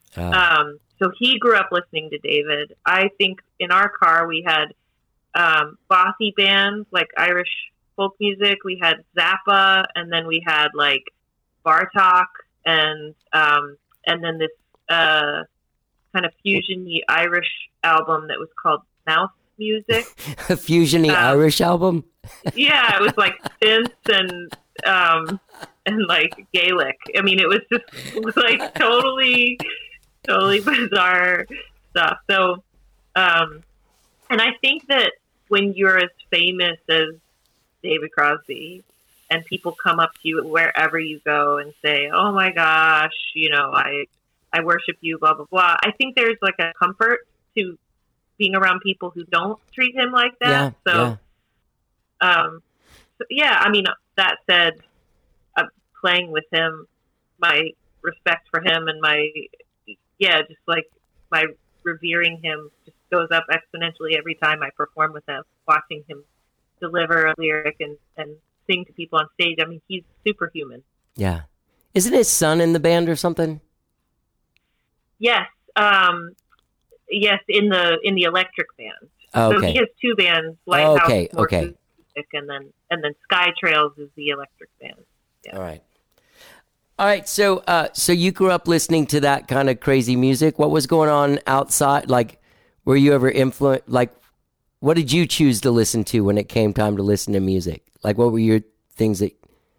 Oh. Um, so he grew up listening to David. I think in our car we had um, Bothy bands, like Irish folk music. We had Zappa, and then we had like Bartok, and um, and then this uh, kind of fusion-y Irish album that was called Mouse Music. A fusion-y Um, Irish album? Yeah, it was like synths and um, and like Gaelic. I mean, it was just like totally, totally bizarre stuff. So, um, and I think that when you're as famous as David Crosby, and people come up to you wherever you go and say, "Oh my gosh, you know, I I worship you," blah blah blah. I think there's like a comfort to being around people who don't treat him like that. Yeah, so, yeah. um, so, yeah. I mean, that said, uh, playing with him, my respect for him and my yeah, just like my revering him just goes up exponentially every time I perform with him. Watching him deliver a lyric and and sing to people on stage. I mean, he's superhuman. Yeah. Isn't his son in the band or something? Yes. Um, yes, in the in the electric band. Oh, So okay. he has two bands, Lighthouse okay, More okay. Music, and then and then Sky Trails is the electric band. Yeah. All right. All right. So, uh, so you grew up listening to that kind of crazy music. What was going on outside? Like, were you ever influenced? Like, what did you choose to listen to when it came time to listen to music? Like, what were your things that?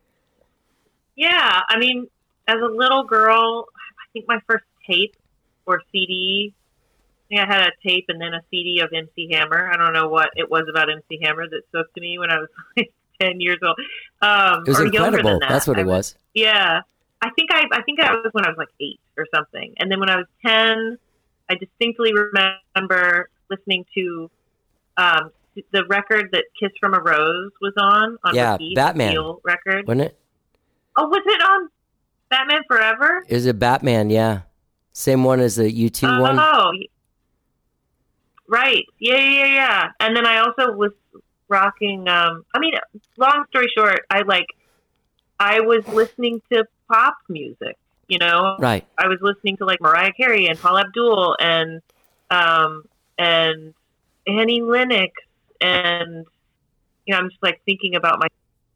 Yeah, I mean, as a little girl, I think my first tape or C D, I think I had a tape and then a C D of M C Hammer. I don't know what it was about M C Hammer that spoke to me when I was like ten years old. Um, It was or younger incredible. than that. That's what I it was. Yeah, I think I, I think that was when I was like eight or something. And then when I was ten, I distinctly remember listening to um, the record that "Kiss from a Rose" was on on Yeah, repeat, Batman. the Seal record. Wasn't it? Oh, was it on Batman Forever? It was a Batman. Yeah. Same one as the U two Oh, one. right. Yeah, yeah, yeah, yeah. And then I also was rocking. Um, I mean, long story short, I like. I was listening to pop music. You know, Right. I was listening to like Mariah Carey and Paula Abdul and um, and Annie Lennox, and you know, I'm just like thinking about my.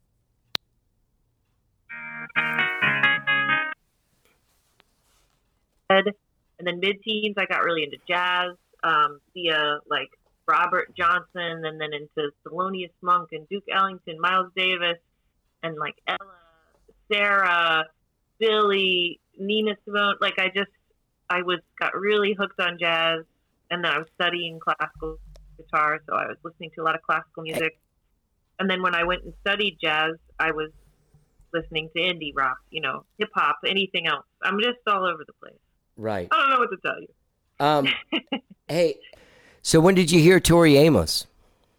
And then mid-teens, I got really into jazz um, via like Robert Johnson, and then into Thelonious Monk and Duke Ellington, Miles Davis, and like Ella, Sarah, Billy, Nina Simone. Like I just, I was got really hooked on jazz, and then I was studying classical guitar, so I was listening to a lot of classical music. And then when I went and studied jazz, I was listening to indie rock, you know, hip hop, anything else. I'm just all over the place. Right. I don't know what to tell you. Um, hey, so when did you hear Tori Amos?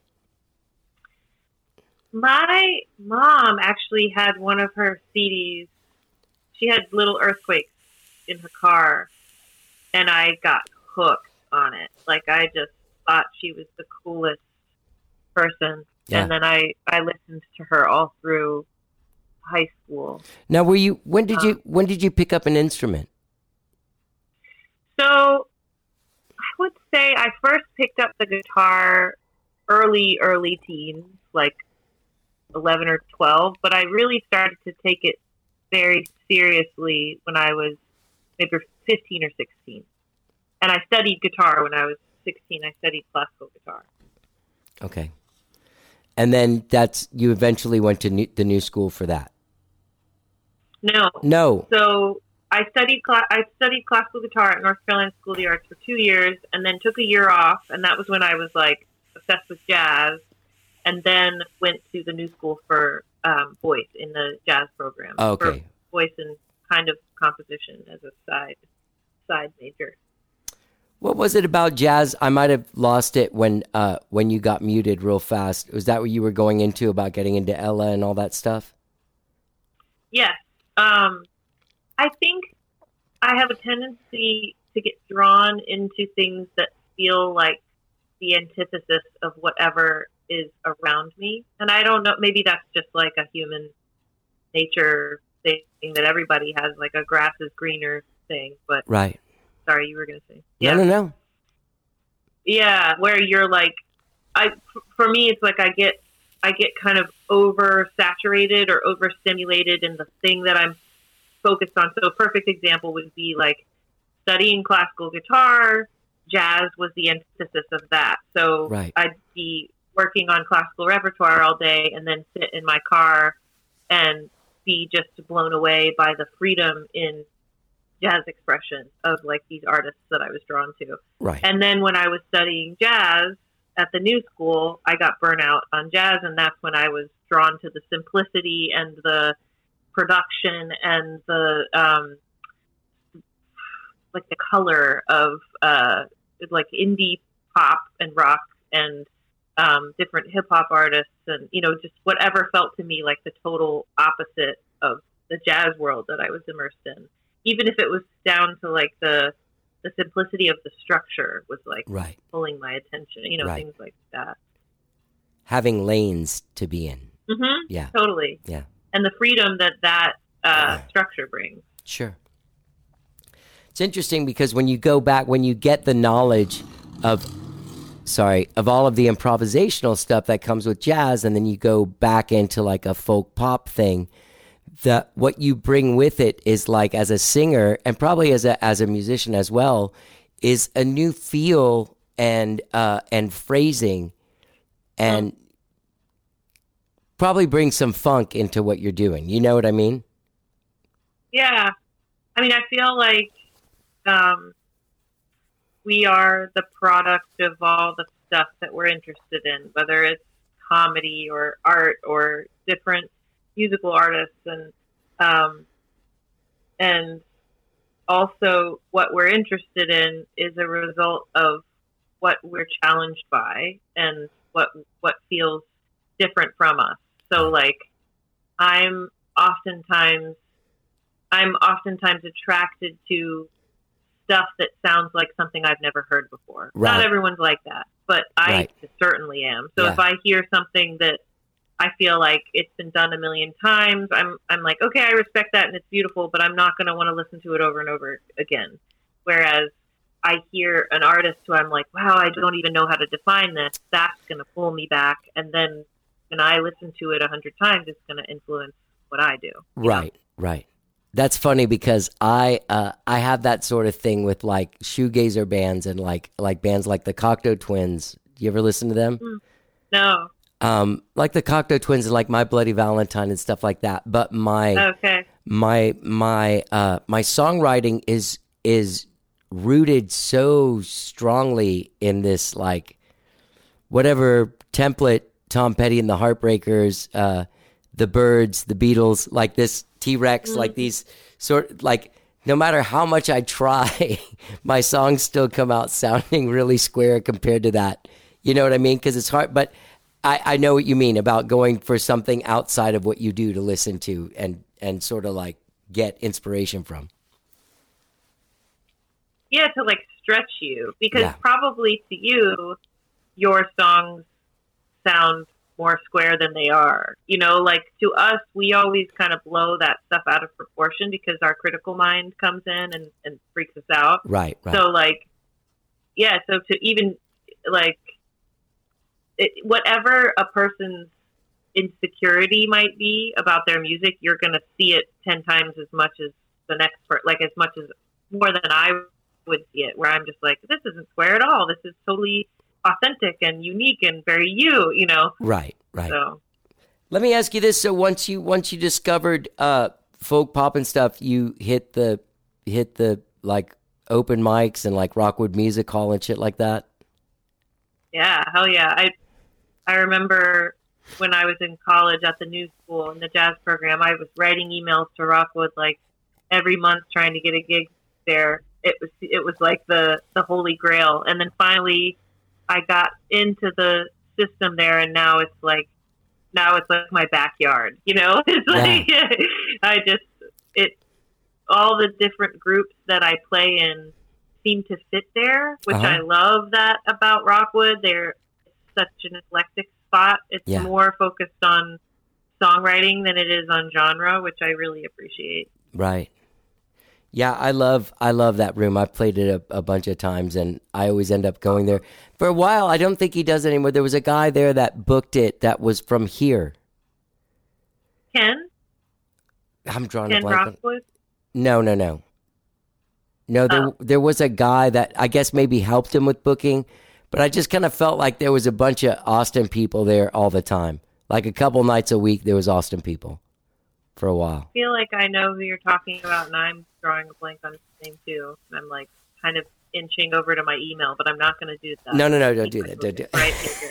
My mom actually had one of her C Ds. She had Little Earthquakes in her car, and I got hooked on it. Like, I just thought she was the coolest person. Yeah. And then I, I listened to her all through high school. Now, were you? When did Um, you? When did you pick up an instrument? So I would say I first picked up the guitar early, early teens, like eleven or twelve, but I really started to take it very seriously when I was maybe fifteen or sixteen. And I studied guitar when I was sixteen. I studied classical guitar. Okay. And then that's you eventually went to new, the new school for that. No. No. So I studied cla- I studied classical guitar at North Carolina School of the Arts for two years, and then took a year off, and that was when I was like obsessed with jazz, and then went to the new school for um, voice in the jazz program. Okay. For voice and kind of composition as a side side major. What was it about jazz? I might have lost it when uh, when you got muted real fast. Was that what you were going into about getting into Ella and all that stuff? Yes. Um, I think I have a tendency to get drawn into things that feel like the antithesis of whatever is around me. And I don't know, maybe that's just like a human nature thing that everybody has, like a grass is greener thing. But Right. sorry, you were going to say. No, no, no. Yeah, where you're like, I for me, it's like I get I get kind of oversaturated or overstimulated in the thing that I'm focused on. So a perfect example would be like studying classical guitar. Jazz was the antithesis of that. So right. I'd be working on classical repertoire all day and then sit in my car and be just blown away by the freedom in jazz expression of like these artists that I was drawn to. Right. And then when I was studying jazz at the new school, I got burnt out on jazz, and that's when I was drawn to the simplicity and the production and the um, like the color of uh, like indie pop and rock and um, different hip hop artists, and you know, just whatever felt to me like the total opposite of the jazz world that I was immersed in. Even if it was down to like the the simplicity of the structure was like right. pulling my attention, you know, right. things like that. Having lanes to be in. Mm-hmm. Yeah. Totally. Yeah. And the freedom that that uh, yeah. structure brings. Sure. It's interesting because when you go back, when you get the knowledge of, sorry, of all of the improvisational stuff that comes with jazz, and then you go back into like a folk pop thing, that what you bring with it is like as a singer and probably as a as a musician as well is a new feel and uh, and phrasing, and mm. probably bring some funk into what you're doing. You know what I mean? Yeah, I mean, I feel like um, we are the product of all the stuff that we're interested in, whether it's comedy or art or different musical artists, and um, and also what we're interested in is a result of what we're challenged by and what what feels different from us. So like I'm oftentimes I'm oftentimes attracted to stuff that sounds like something I've never heard before. Right. Not everyone's like that, but I right. certainly am. So yeah. if I hear something that I feel like it's been done a million times, I'm I'm like, okay, I respect that and it's beautiful, but I'm not going to want to listen to it over and over again. Whereas I hear an artist who I'm like, wow, I don't even know how to define this. That's going to pull me back. And then when I listen to it a hundred times, it's going to influence what I do. Right, know? right. That's funny because I uh, I have that sort of thing with like shoegazer bands and like like bands like the Cocteau Twins. Do you ever listen to them? Mm. No. Um, like the Cocteau Twins and like My Bloody Valentine and stuff like that. But my okay. my my uh, my songwriting is is rooted so strongly in this like whatever template Tom Petty and the Heartbreakers, uh, the Byrds, the Beatles, like this T-Rex, mm-hmm. like these sort like no matter how much I try, my songs still come out sounding really square compared to that. You know what I mean? Because it's hard, but I, I know what you mean about going for something outside of what you do to listen to and, and sort of like get inspiration from. Yeah, to like stretch you, because yeah. probably to you, your songs sound more square than they are. You know, like to us, we always kind of blow that stuff out of proportion because our critical mind comes in and, and freaks us out. Right, right. So like, yeah, so to even like, it, whatever a person's insecurity might be about their music, you're going to see it ten times as much as the next part, like as much as more than I would see it, where I'm just like, this isn't square at all. This is totally authentic and unique and very you, you know? Right, right. So let me ask you this. So once you, once you discovered, uh, folk pop and stuff, you hit the, hit the like open mics and like Rockwood Music Hall and shit like that. Yeah, hell yeah. I, I remember when I was in college at the new school in the jazz program, I was writing emails to Rockwood like every month trying to get a gig there. It was it was like the, the holy grail. And then finally I got into the system there, and now it's like now it's like my backyard. You know? It's like yeah. I just it all the different groups that I play in seem to fit there, which uh-huh. I love that about Rockwood. They're such an eclectic spot. It's yeah. more focused on songwriting than it is on genre, which I really appreciate. Right. Yeah, I love I love that room. I've played it a, a bunch of times, and I always end up going there. For a while, I don't think he does it anymore. There was a guy there that booked it that was from here. Ken? I'm drawing a Ken blank. on- Rockwood? No, no, no. No, there Oh. there was a guy that I guess maybe helped him with booking, but I just kind of felt like there was a bunch of Austin people there all the time. Like a couple nights a week, there was Austin people for a while. I feel like I know who you're talking about, and I'm drawing a blank on his name too. And I'm like kind of inching over to my email, but I'm not going to do that. No, no, no, don't do that. Don't do Right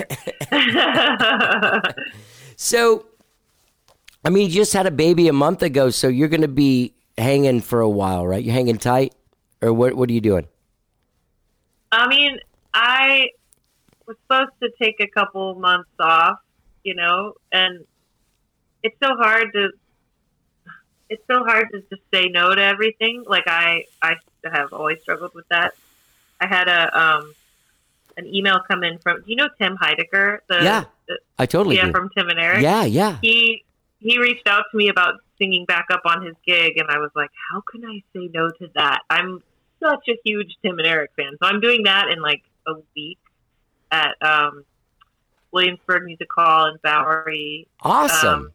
here. So, I mean, you just had a baby a month ago, so you're going to be hanging for a while, right? You're hanging tight, or what? What are you doing? I mean, I was supposed to take a couple months off, you know, and it's so hard to it's so hard to just say no to everything. Like I, I have always struggled with that. I had a um, an email come in from. Do you know Tim Heidecker? The, Yeah, the, I totally yeah, do. from Tim and Eric. Yeah, yeah. He he reached out to me about singing back up on his gig, and I was like, how can I say no to that? I'm such a huge Tim and Eric fan, so I'm doing that in like a week at um, Williamsburg Music Hall in Bowery. Awesome. Um,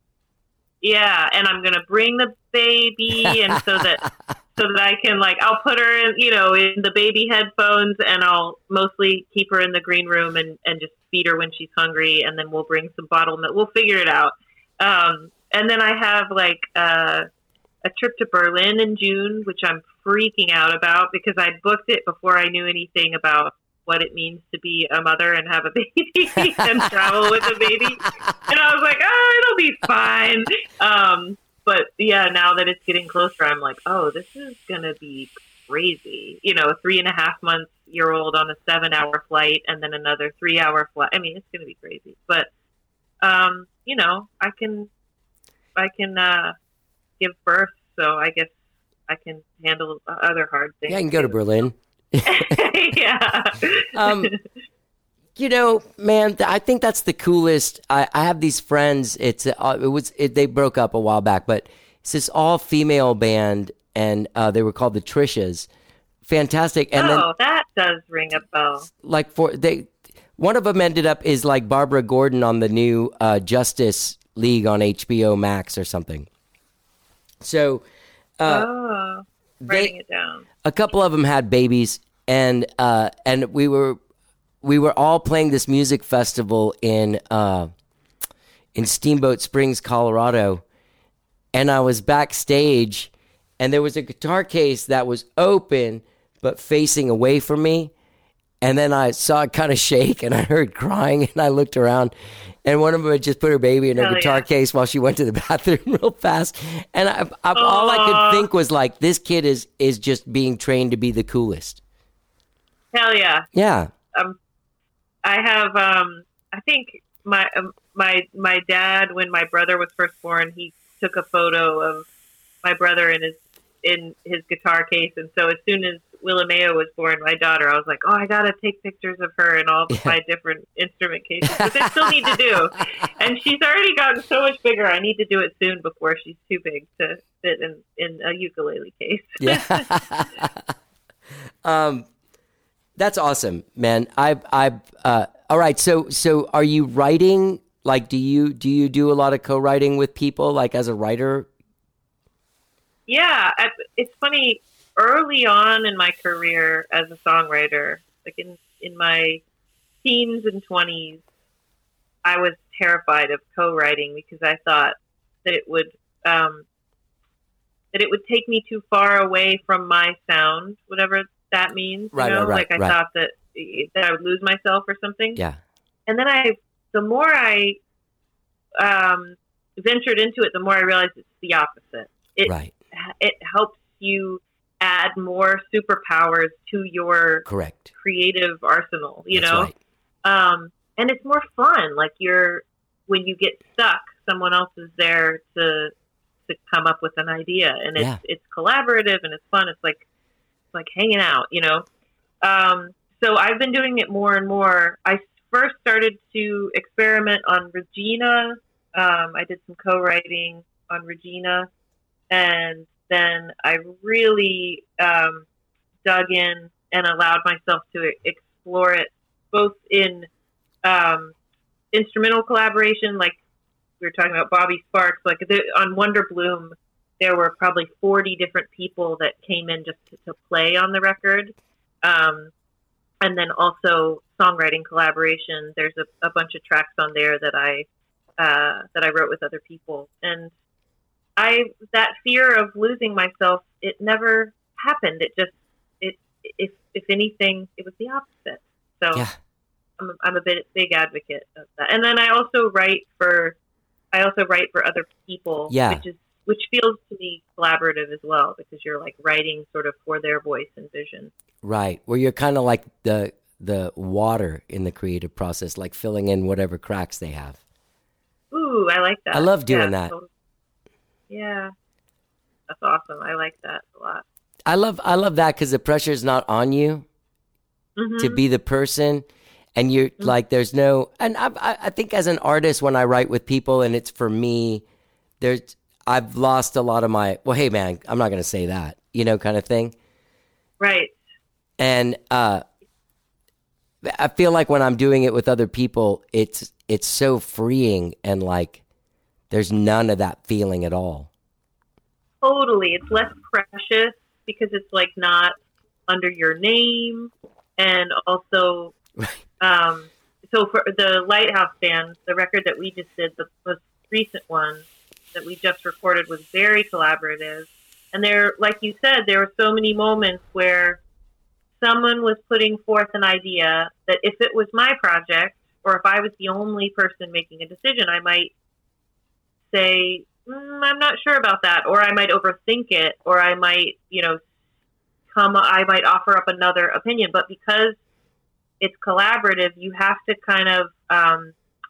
yeah, and I'm gonna bring the baby, and so that so that I can like I'll put her in, you know, in the baby headphones, and I'll mostly keep her in the green room and and just feed her when she's hungry, and then we'll bring some bottled milk. We'll figure it out. Um, and then I have like uh, a trip to Berlin in June, which I'm freaking out about because I booked it before I knew anything about what it means to be a mother and have a baby and travel with a baby. And I was like, oh, it'll be fine. Um, but yeah, now that it's getting closer, I'm like, oh, this is going to be crazy. You know, a three and a half month year old on a seven hour flight and then another three hour flight. I mean, it's going to be crazy. But, um, you know, I can, I can uh, give birth. So I guess I can handle other hard things. Yeah, I can go to Berlin. Yeah. um, you know, man, th- I think that's the coolest. I, I have these friends. It's uh, it was it, they broke up a while back, but it's this all female band, and uh, they were called the Trishas. Fantastic. And oh, then, that does ring a bell. like for they, one of them ended up is like Barbara Gordon on the new uh, Justice League on H B O Max or something. So, uh, oh, they- writing it down. a couple of them had babies, and uh, and we were we were all playing this music festival in uh, in Steamboat Springs, Colorado, and I was backstage, and there was a guitar case that was open but facing away from me, and then I saw it kind of shake, and I heard crying, and I looked around, and one of them had just put her baby in her Hell guitar yeah. case while she went to the bathroom real fast, and I, I, all I could Aw. think was like, this kid is is just being trained to be the coolest. Hell yeah. Yeah, Um, I have. Um, I think my um, my my dad, when my brother was first born, he took a photo of my brother in his in his guitar case, and so as soon as Willamea was born, my daughter, I was like, oh, I gotta take pictures of her in all my different instrument cases, which I still need to do. And she's already gotten so much bigger. I need to do it soon before she's too big to fit in in a ukulele case. yeah. um, that's awesome, man. I I uh, all right. So so are you writing? Like, do you do you do a lot of co-writing with people? Like as a writer? Yeah, I, it's funny. Early on in my career as a songwriter, like in, in my teens and twenties, I was terrified of co-writing because I thought that it would um, that it would take me too far away from my sound, whatever that means. Right, you know? right, right, Like I right. thought that that I would lose myself or something. Yeah. And then I, the more I um, ventured into it, the more I realized it's the opposite. It Right. it helps you add more superpowers to your Correct. creative arsenal, you That's know? right. Um, and it's more fun. Like you're, when you get stuck, someone else is there to, to come up with an idea, and it's, Yeah. it's collaborative and it's fun. It's like, it's like hanging out, you know? Um, so I've been doing it more and more. I first started to experiment on Regina. Um, I did some co-writing on Regina, and then I really um, dug in and allowed myself to explore it both in um, instrumental collaboration, like we were talking about Bobby Sparks, like the, on Wonder Bloom, there were probably forty different people that came in just to, to play on the record. Um, and then also songwriting collaboration. There's a, a bunch of tracks on there that I, uh, that I wrote with other people. And I, that fear of losing myself, it never happened. It just, it, if, if anything, it was the opposite. So Yeah. I'm, I'm a bit big advocate of that. And then I also write for, I also write for other people, Yeah. which is, which feels to me collaborative as well, because you're like writing sort of for their voice and vision. Right. Where you're kind of like the the water in the creative process, like filling in whatever cracks they have. Ooh, I like that. I love doing Yeah, that. totally. Yeah. That's awesome. I like that a lot. I love I love that because the pressure is not on you Mhm. to be the person, and you're like, there's no. And I, I I think as an artist, when I write with people and it's for me, there's I've lost a lot of my. Well, hey man, I'm not gonna say that, you know, kind of thing. Right. And uh, I feel like when I'm doing it with other people, it's it's so freeing, and like there's none of that feeling at all. Totally. It's less precious because it's like not under your name. And also, um, so for the Lighthouse Band, the record that we just did, the most recent one that we just recorded, was very collaborative. And there, like you said, there were so many moments where someone was putting forth an idea that if it was my project, or if I was the only person making a decision, I might say, mm, I'm not sure about that, or I might overthink it, or I might, you know, come, I might offer up another opinion. But because it's collaborative, you have to kind of, um,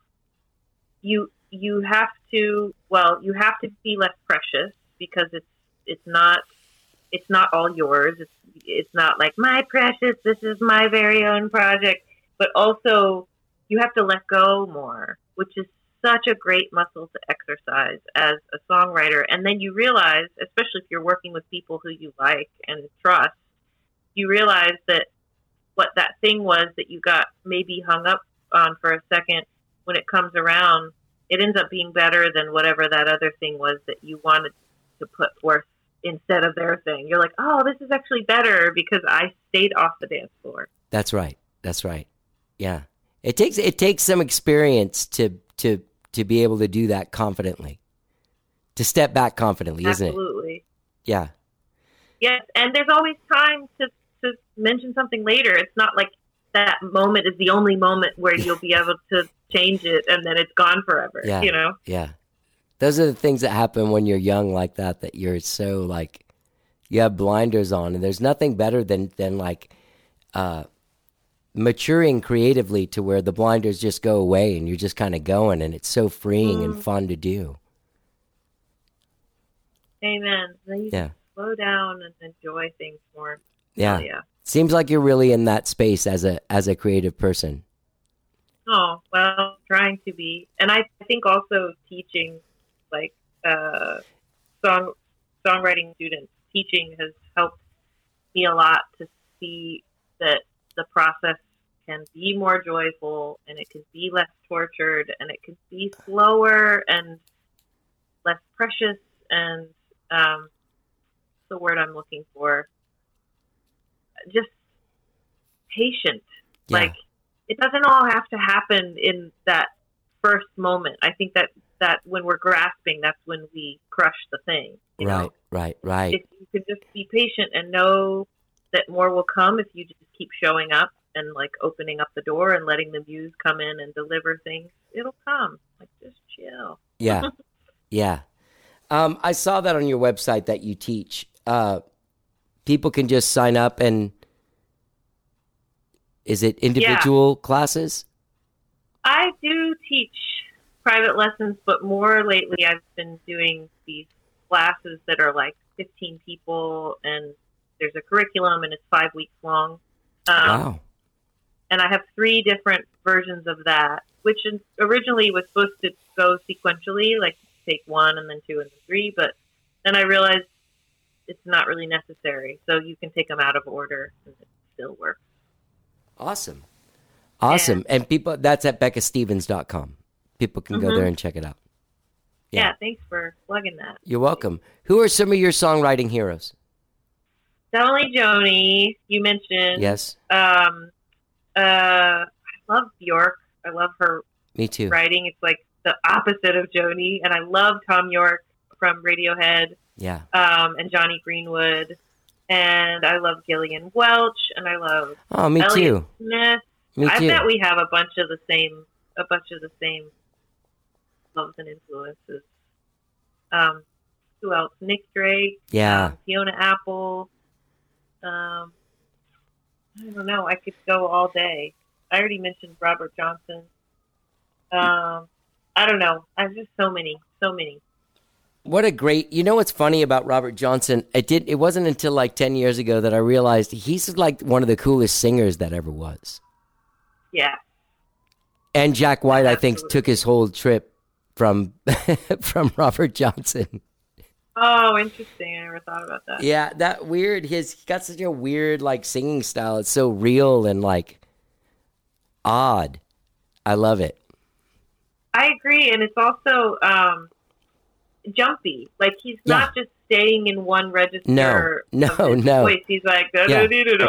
you, you have to, well, you have to be less precious, because it's, it's not, it's not all yours. It's, it's not like my precious, this is my very own project, but also you have to let go more, which is such a great muscle to exercise as a songwriter. And then you realize, especially if you're working with people who you like and trust, you realize that what that thing was that you got maybe hung up on for a second, when it comes around, it ends up being better than whatever that other thing was that you wanted to put forth instead of their thing. You're like, oh, this is actually better because I stayed off the dance floor. That's right. That's right. Yeah. It takes it takes some experience to to to be able to do that confidently. To step back confidently, isn't it? Absolutely. Yeah. Yes, and there's always time to, to mention something later. It's not like that moment is the only moment where you'll be able to change it and then it's gone forever, Yeah. you know? Yeah. Those are the things that happen when you're young like that, that you're so like, you have blinders on, and there's nothing better than, than like uh, maturing creatively to where the blinders just go away and you're just kind of going, and it's so freeing Mm. and fun to do. Amen. Then you Yeah. just slow down and enjoy things more. Yeah. Oh, yeah. Seems like you're really in that space as a, as a creative person. Oh, well, trying to be. And I think also teaching, like, uh, song songwriting students, teaching has helped me a lot to see that the process can be more joyful, and it can be less tortured, and it can be slower and less precious, and um, the word I'm looking for, just patient. Yeah. Like, it doesn't all have to happen in that first moment. I think that, that when we're grasping, that's when we crush the thing. You Right, know? right, right. If you can just be patient and know that more will come if you just keep showing up and like opening up the door and letting the muse come in and deliver things, it'll come. Like, just chill. Yeah. Yeah. Um, I saw that on your website that you teach. Uh, people can just sign up, and is it individual classes? I do teach private lessons, but more lately I've been doing these classes that are like fifteen people, and there's a curriculum, and it's five weeks long. Um, Wow. And I have three different versions of that, which originally was supposed to go sequentially, like take one and then two and then three. But then I realized it's not really necessary. So you can take them out of order and it still works. Awesome. Awesome. Yeah. And people, that's at becca stevens dot com. People can go Mhm. there and check it out. Yeah. Yeah. Thanks for plugging that. You're welcome. Who are some of your songwriting heroes? Definitely Joni, you mentioned. Yes, Um, uh, I love Bjork. I love her me too. writing. It's like the opposite of Joni. And I love Tom York from Radiohead. Yeah. Um, and Johnny Greenwood. And I love Gillian Welch. And I love Oh, me Elliott too. Smith. Me I too. bet we have a bunch of the same, a bunch of the same loves and influences. Um, who else? Nick Drake. Yeah. Um, Fiona Apple. Um, I don't know. I could go all day. I already mentioned Robert Johnson. Um, I don't know. I just so many, so many. What a great, you know what's funny about Robert Johnson? It did. It wasn't until like ten years ago that I realized he's like one of the coolest singers that ever was. Yeah. And Jack White, I think, Absolutely. took his whole trip from from Robert Johnson. Oh, interesting. I never thought about that. Yeah, that weird. His he got such a weird like singing style. It's so real and like odd. I love it. I agree, and it's also um, jumpy. Like he's Yeah. not just staying in one register. No, no, of his no. Voice. He's like, Yeah.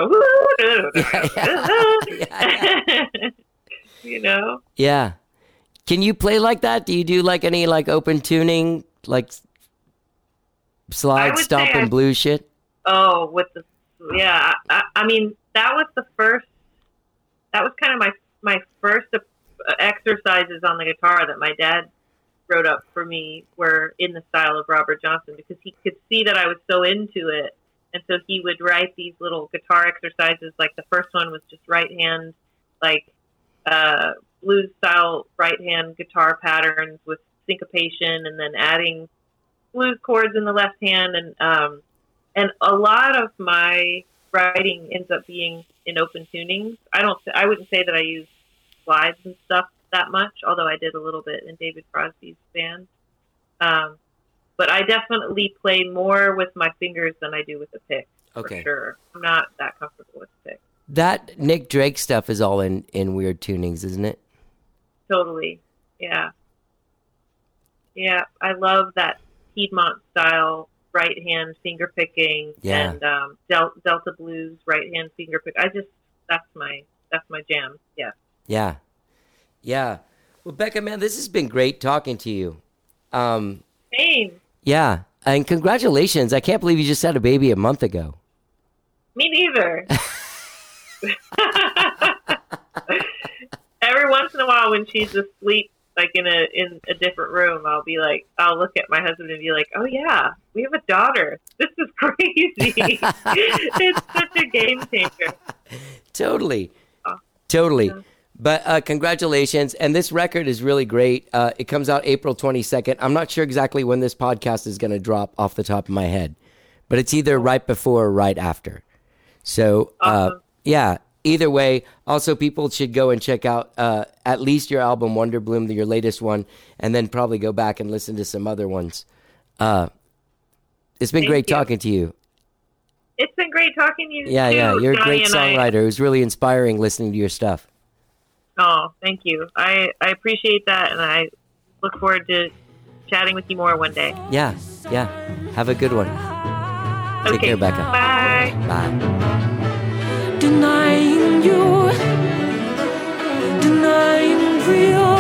you know. Yeah. Can you play like that? Do you do like any like open tuning, like I slide, would stomp, say and I- blue shit? Oh, with the yeah. I, I mean, that was the first. That was kind of my my first uh, exercises on the guitar that my dad wrote up for me were in the style of Robert Johnson because he could see that I was so into it, and so he would write these little guitar exercises. Like the first one was just right hand, like uh, blues style right hand guitar patterns with syncopation, and then adding blues chords in the left hand, and um, and a lot of my writing ends up being in open tunings. I don't. I wouldn't say that I use slides and stuff that much, although I did a little bit in David Crosby's band. Um, but I definitely play more with my fingers than I do with the pick. Okay. For sure. I'm not that comfortable with the pick. That Nick Drake stuff is all in, in weird tunings, isn't it? Totally. Yeah. Yeah. I love that Piedmont style right hand finger picking Yeah. and um, Del- Delta blues right hand finger pick. I just that's my that's my jam. Yeah. Yeah. Yeah. Well, Becca, man, this has been great talking to you. Um, Same. yeah. And congratulations. I can't believe you just had a baby a month ago. Me neither. Every once in a while, when she's asleep, like in a in a different room, I'll be like, I'll look at my husband and be like, "Oh yeah, we have a daughter. This is crazy. It's such a game changer." Totally. Oh. Totally. Yeah. But uh, congratulations. And this record is really great. Uh, it comes out April twenty-second. I'm not sure exactly when this podcast is going to drop off the top of my head, but it's either right before or right after. So, uh, Awesome. yeah, either way. Also, people should go and check out uh, at least your album, Wonder Bloom, your latest one, and then probably go back and listen to some other ones. Uh, it's been Thank great you. talking to you. It's been great talking to you. Yeah, too, yeah. You're a Johnny great and I. songwriter. It was really inspiring listening to your stuff. Oh, thank you. I, I appreciate that, and I look forward to chatting with you more one day. Yeah, yeah. Have a good one. Take Okay. care, Becca. Bye. Bye. Denying you, denying real.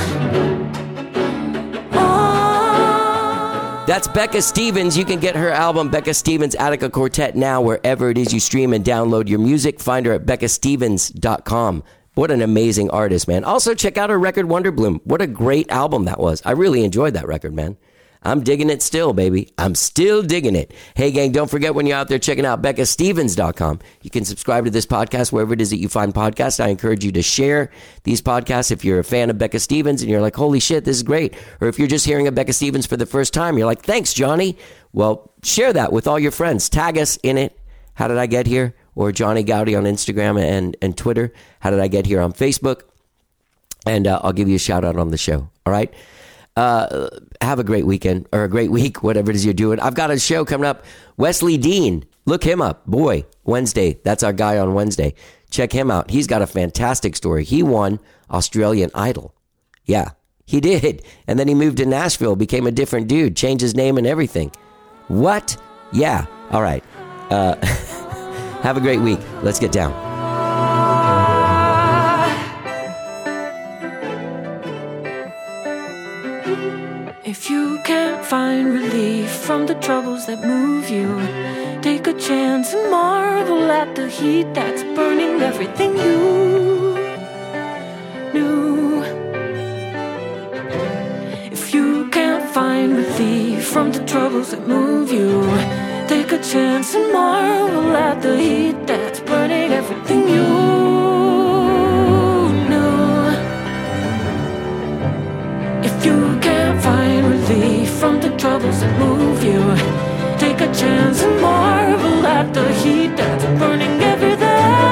Oh. That's Becca Stevens. You can get her album, Becca Stevens Attica Quartet, now wherever it is you stream and download your music. Find her at becca stevens dot com. What an amazing artist, man. Also, check out her record, Wonder Bloom. What a great album that was. I really enjoyed that record, man. I'm digging it still, baby. I'm still digging it. Hey, gang, don't forget when you're out there checking out becca stevens dot com, you can subscribe to this podcast wherever it is that you find podcasts. I encourage you to share these podcasts if you're a fan of Becca Stevens and you're like, holy shit, this is great. Or if you're just hearing of Becca Stevens for the first time, you're like, thanks, Johnny. Well, share that with all your friends. Tag us in it. How did I get here? Or Johnny Gowdy on Instagram and, and Twitter. How did I get here on Facebook? And uh, I'll give you a shout out on the show. All right. Uh, have a great weekend or a great week, whatever it is you're doing. I've got a show coming up. Wesley Dean, look him up. Boy, Wednesday. That's our guy on Wednesday. Check him out. He's got a fantastic story. He won Australian Idol. Yeah, he did. And then he moved to Nashville, became a different dude, changed his name and everything. What? Yeah. All right. Uh, have a great week. Let's get down. If you can't find relief from the troubles that move you, take a chance and marvel at the heat that's burning everything you knew. If you can't find relief from the troubles that move you, take a chance and marvel at the heat that's burning everything you knew. If you can't find relief from the troubles that move you, take a chance and marvel at the heat that's burning everything.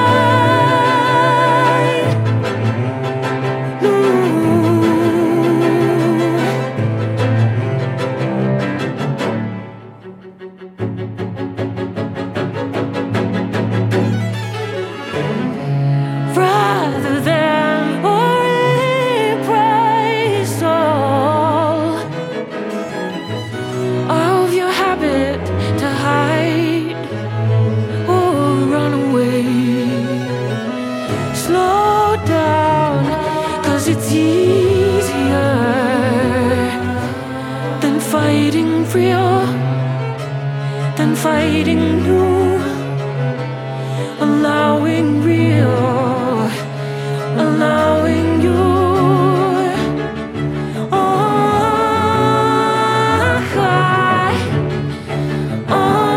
Rather than erase all of your habit to hide or run away, slow down, 'cause it's easier than fighting real, than fighting new, allowing real, allowing you. Oh, oh,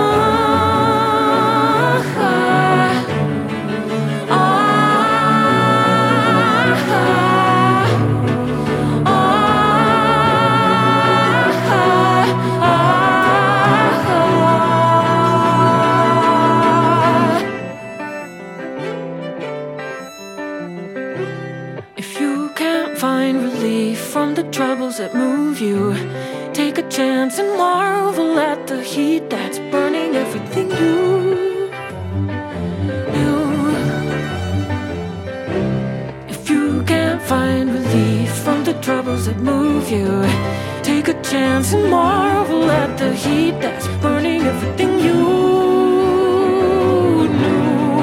If you can't find relief from the troubles that move you, take a chance and marvel at the heat that's burning everything you knew. If you can't find relief from the troubles that move you, take a chance and marvel at the heat that's burning everything you knew.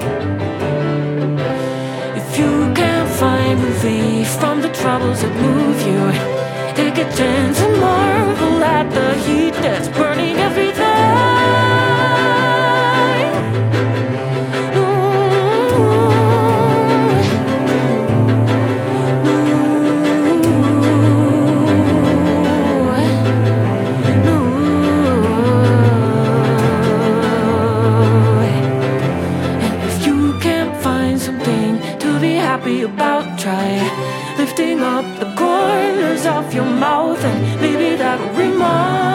If you can't find relief from the troubles that move you, take a chance and marvel at the heat that's burning everything. About try lifting up the corners of your mouth, and maybe that'll remind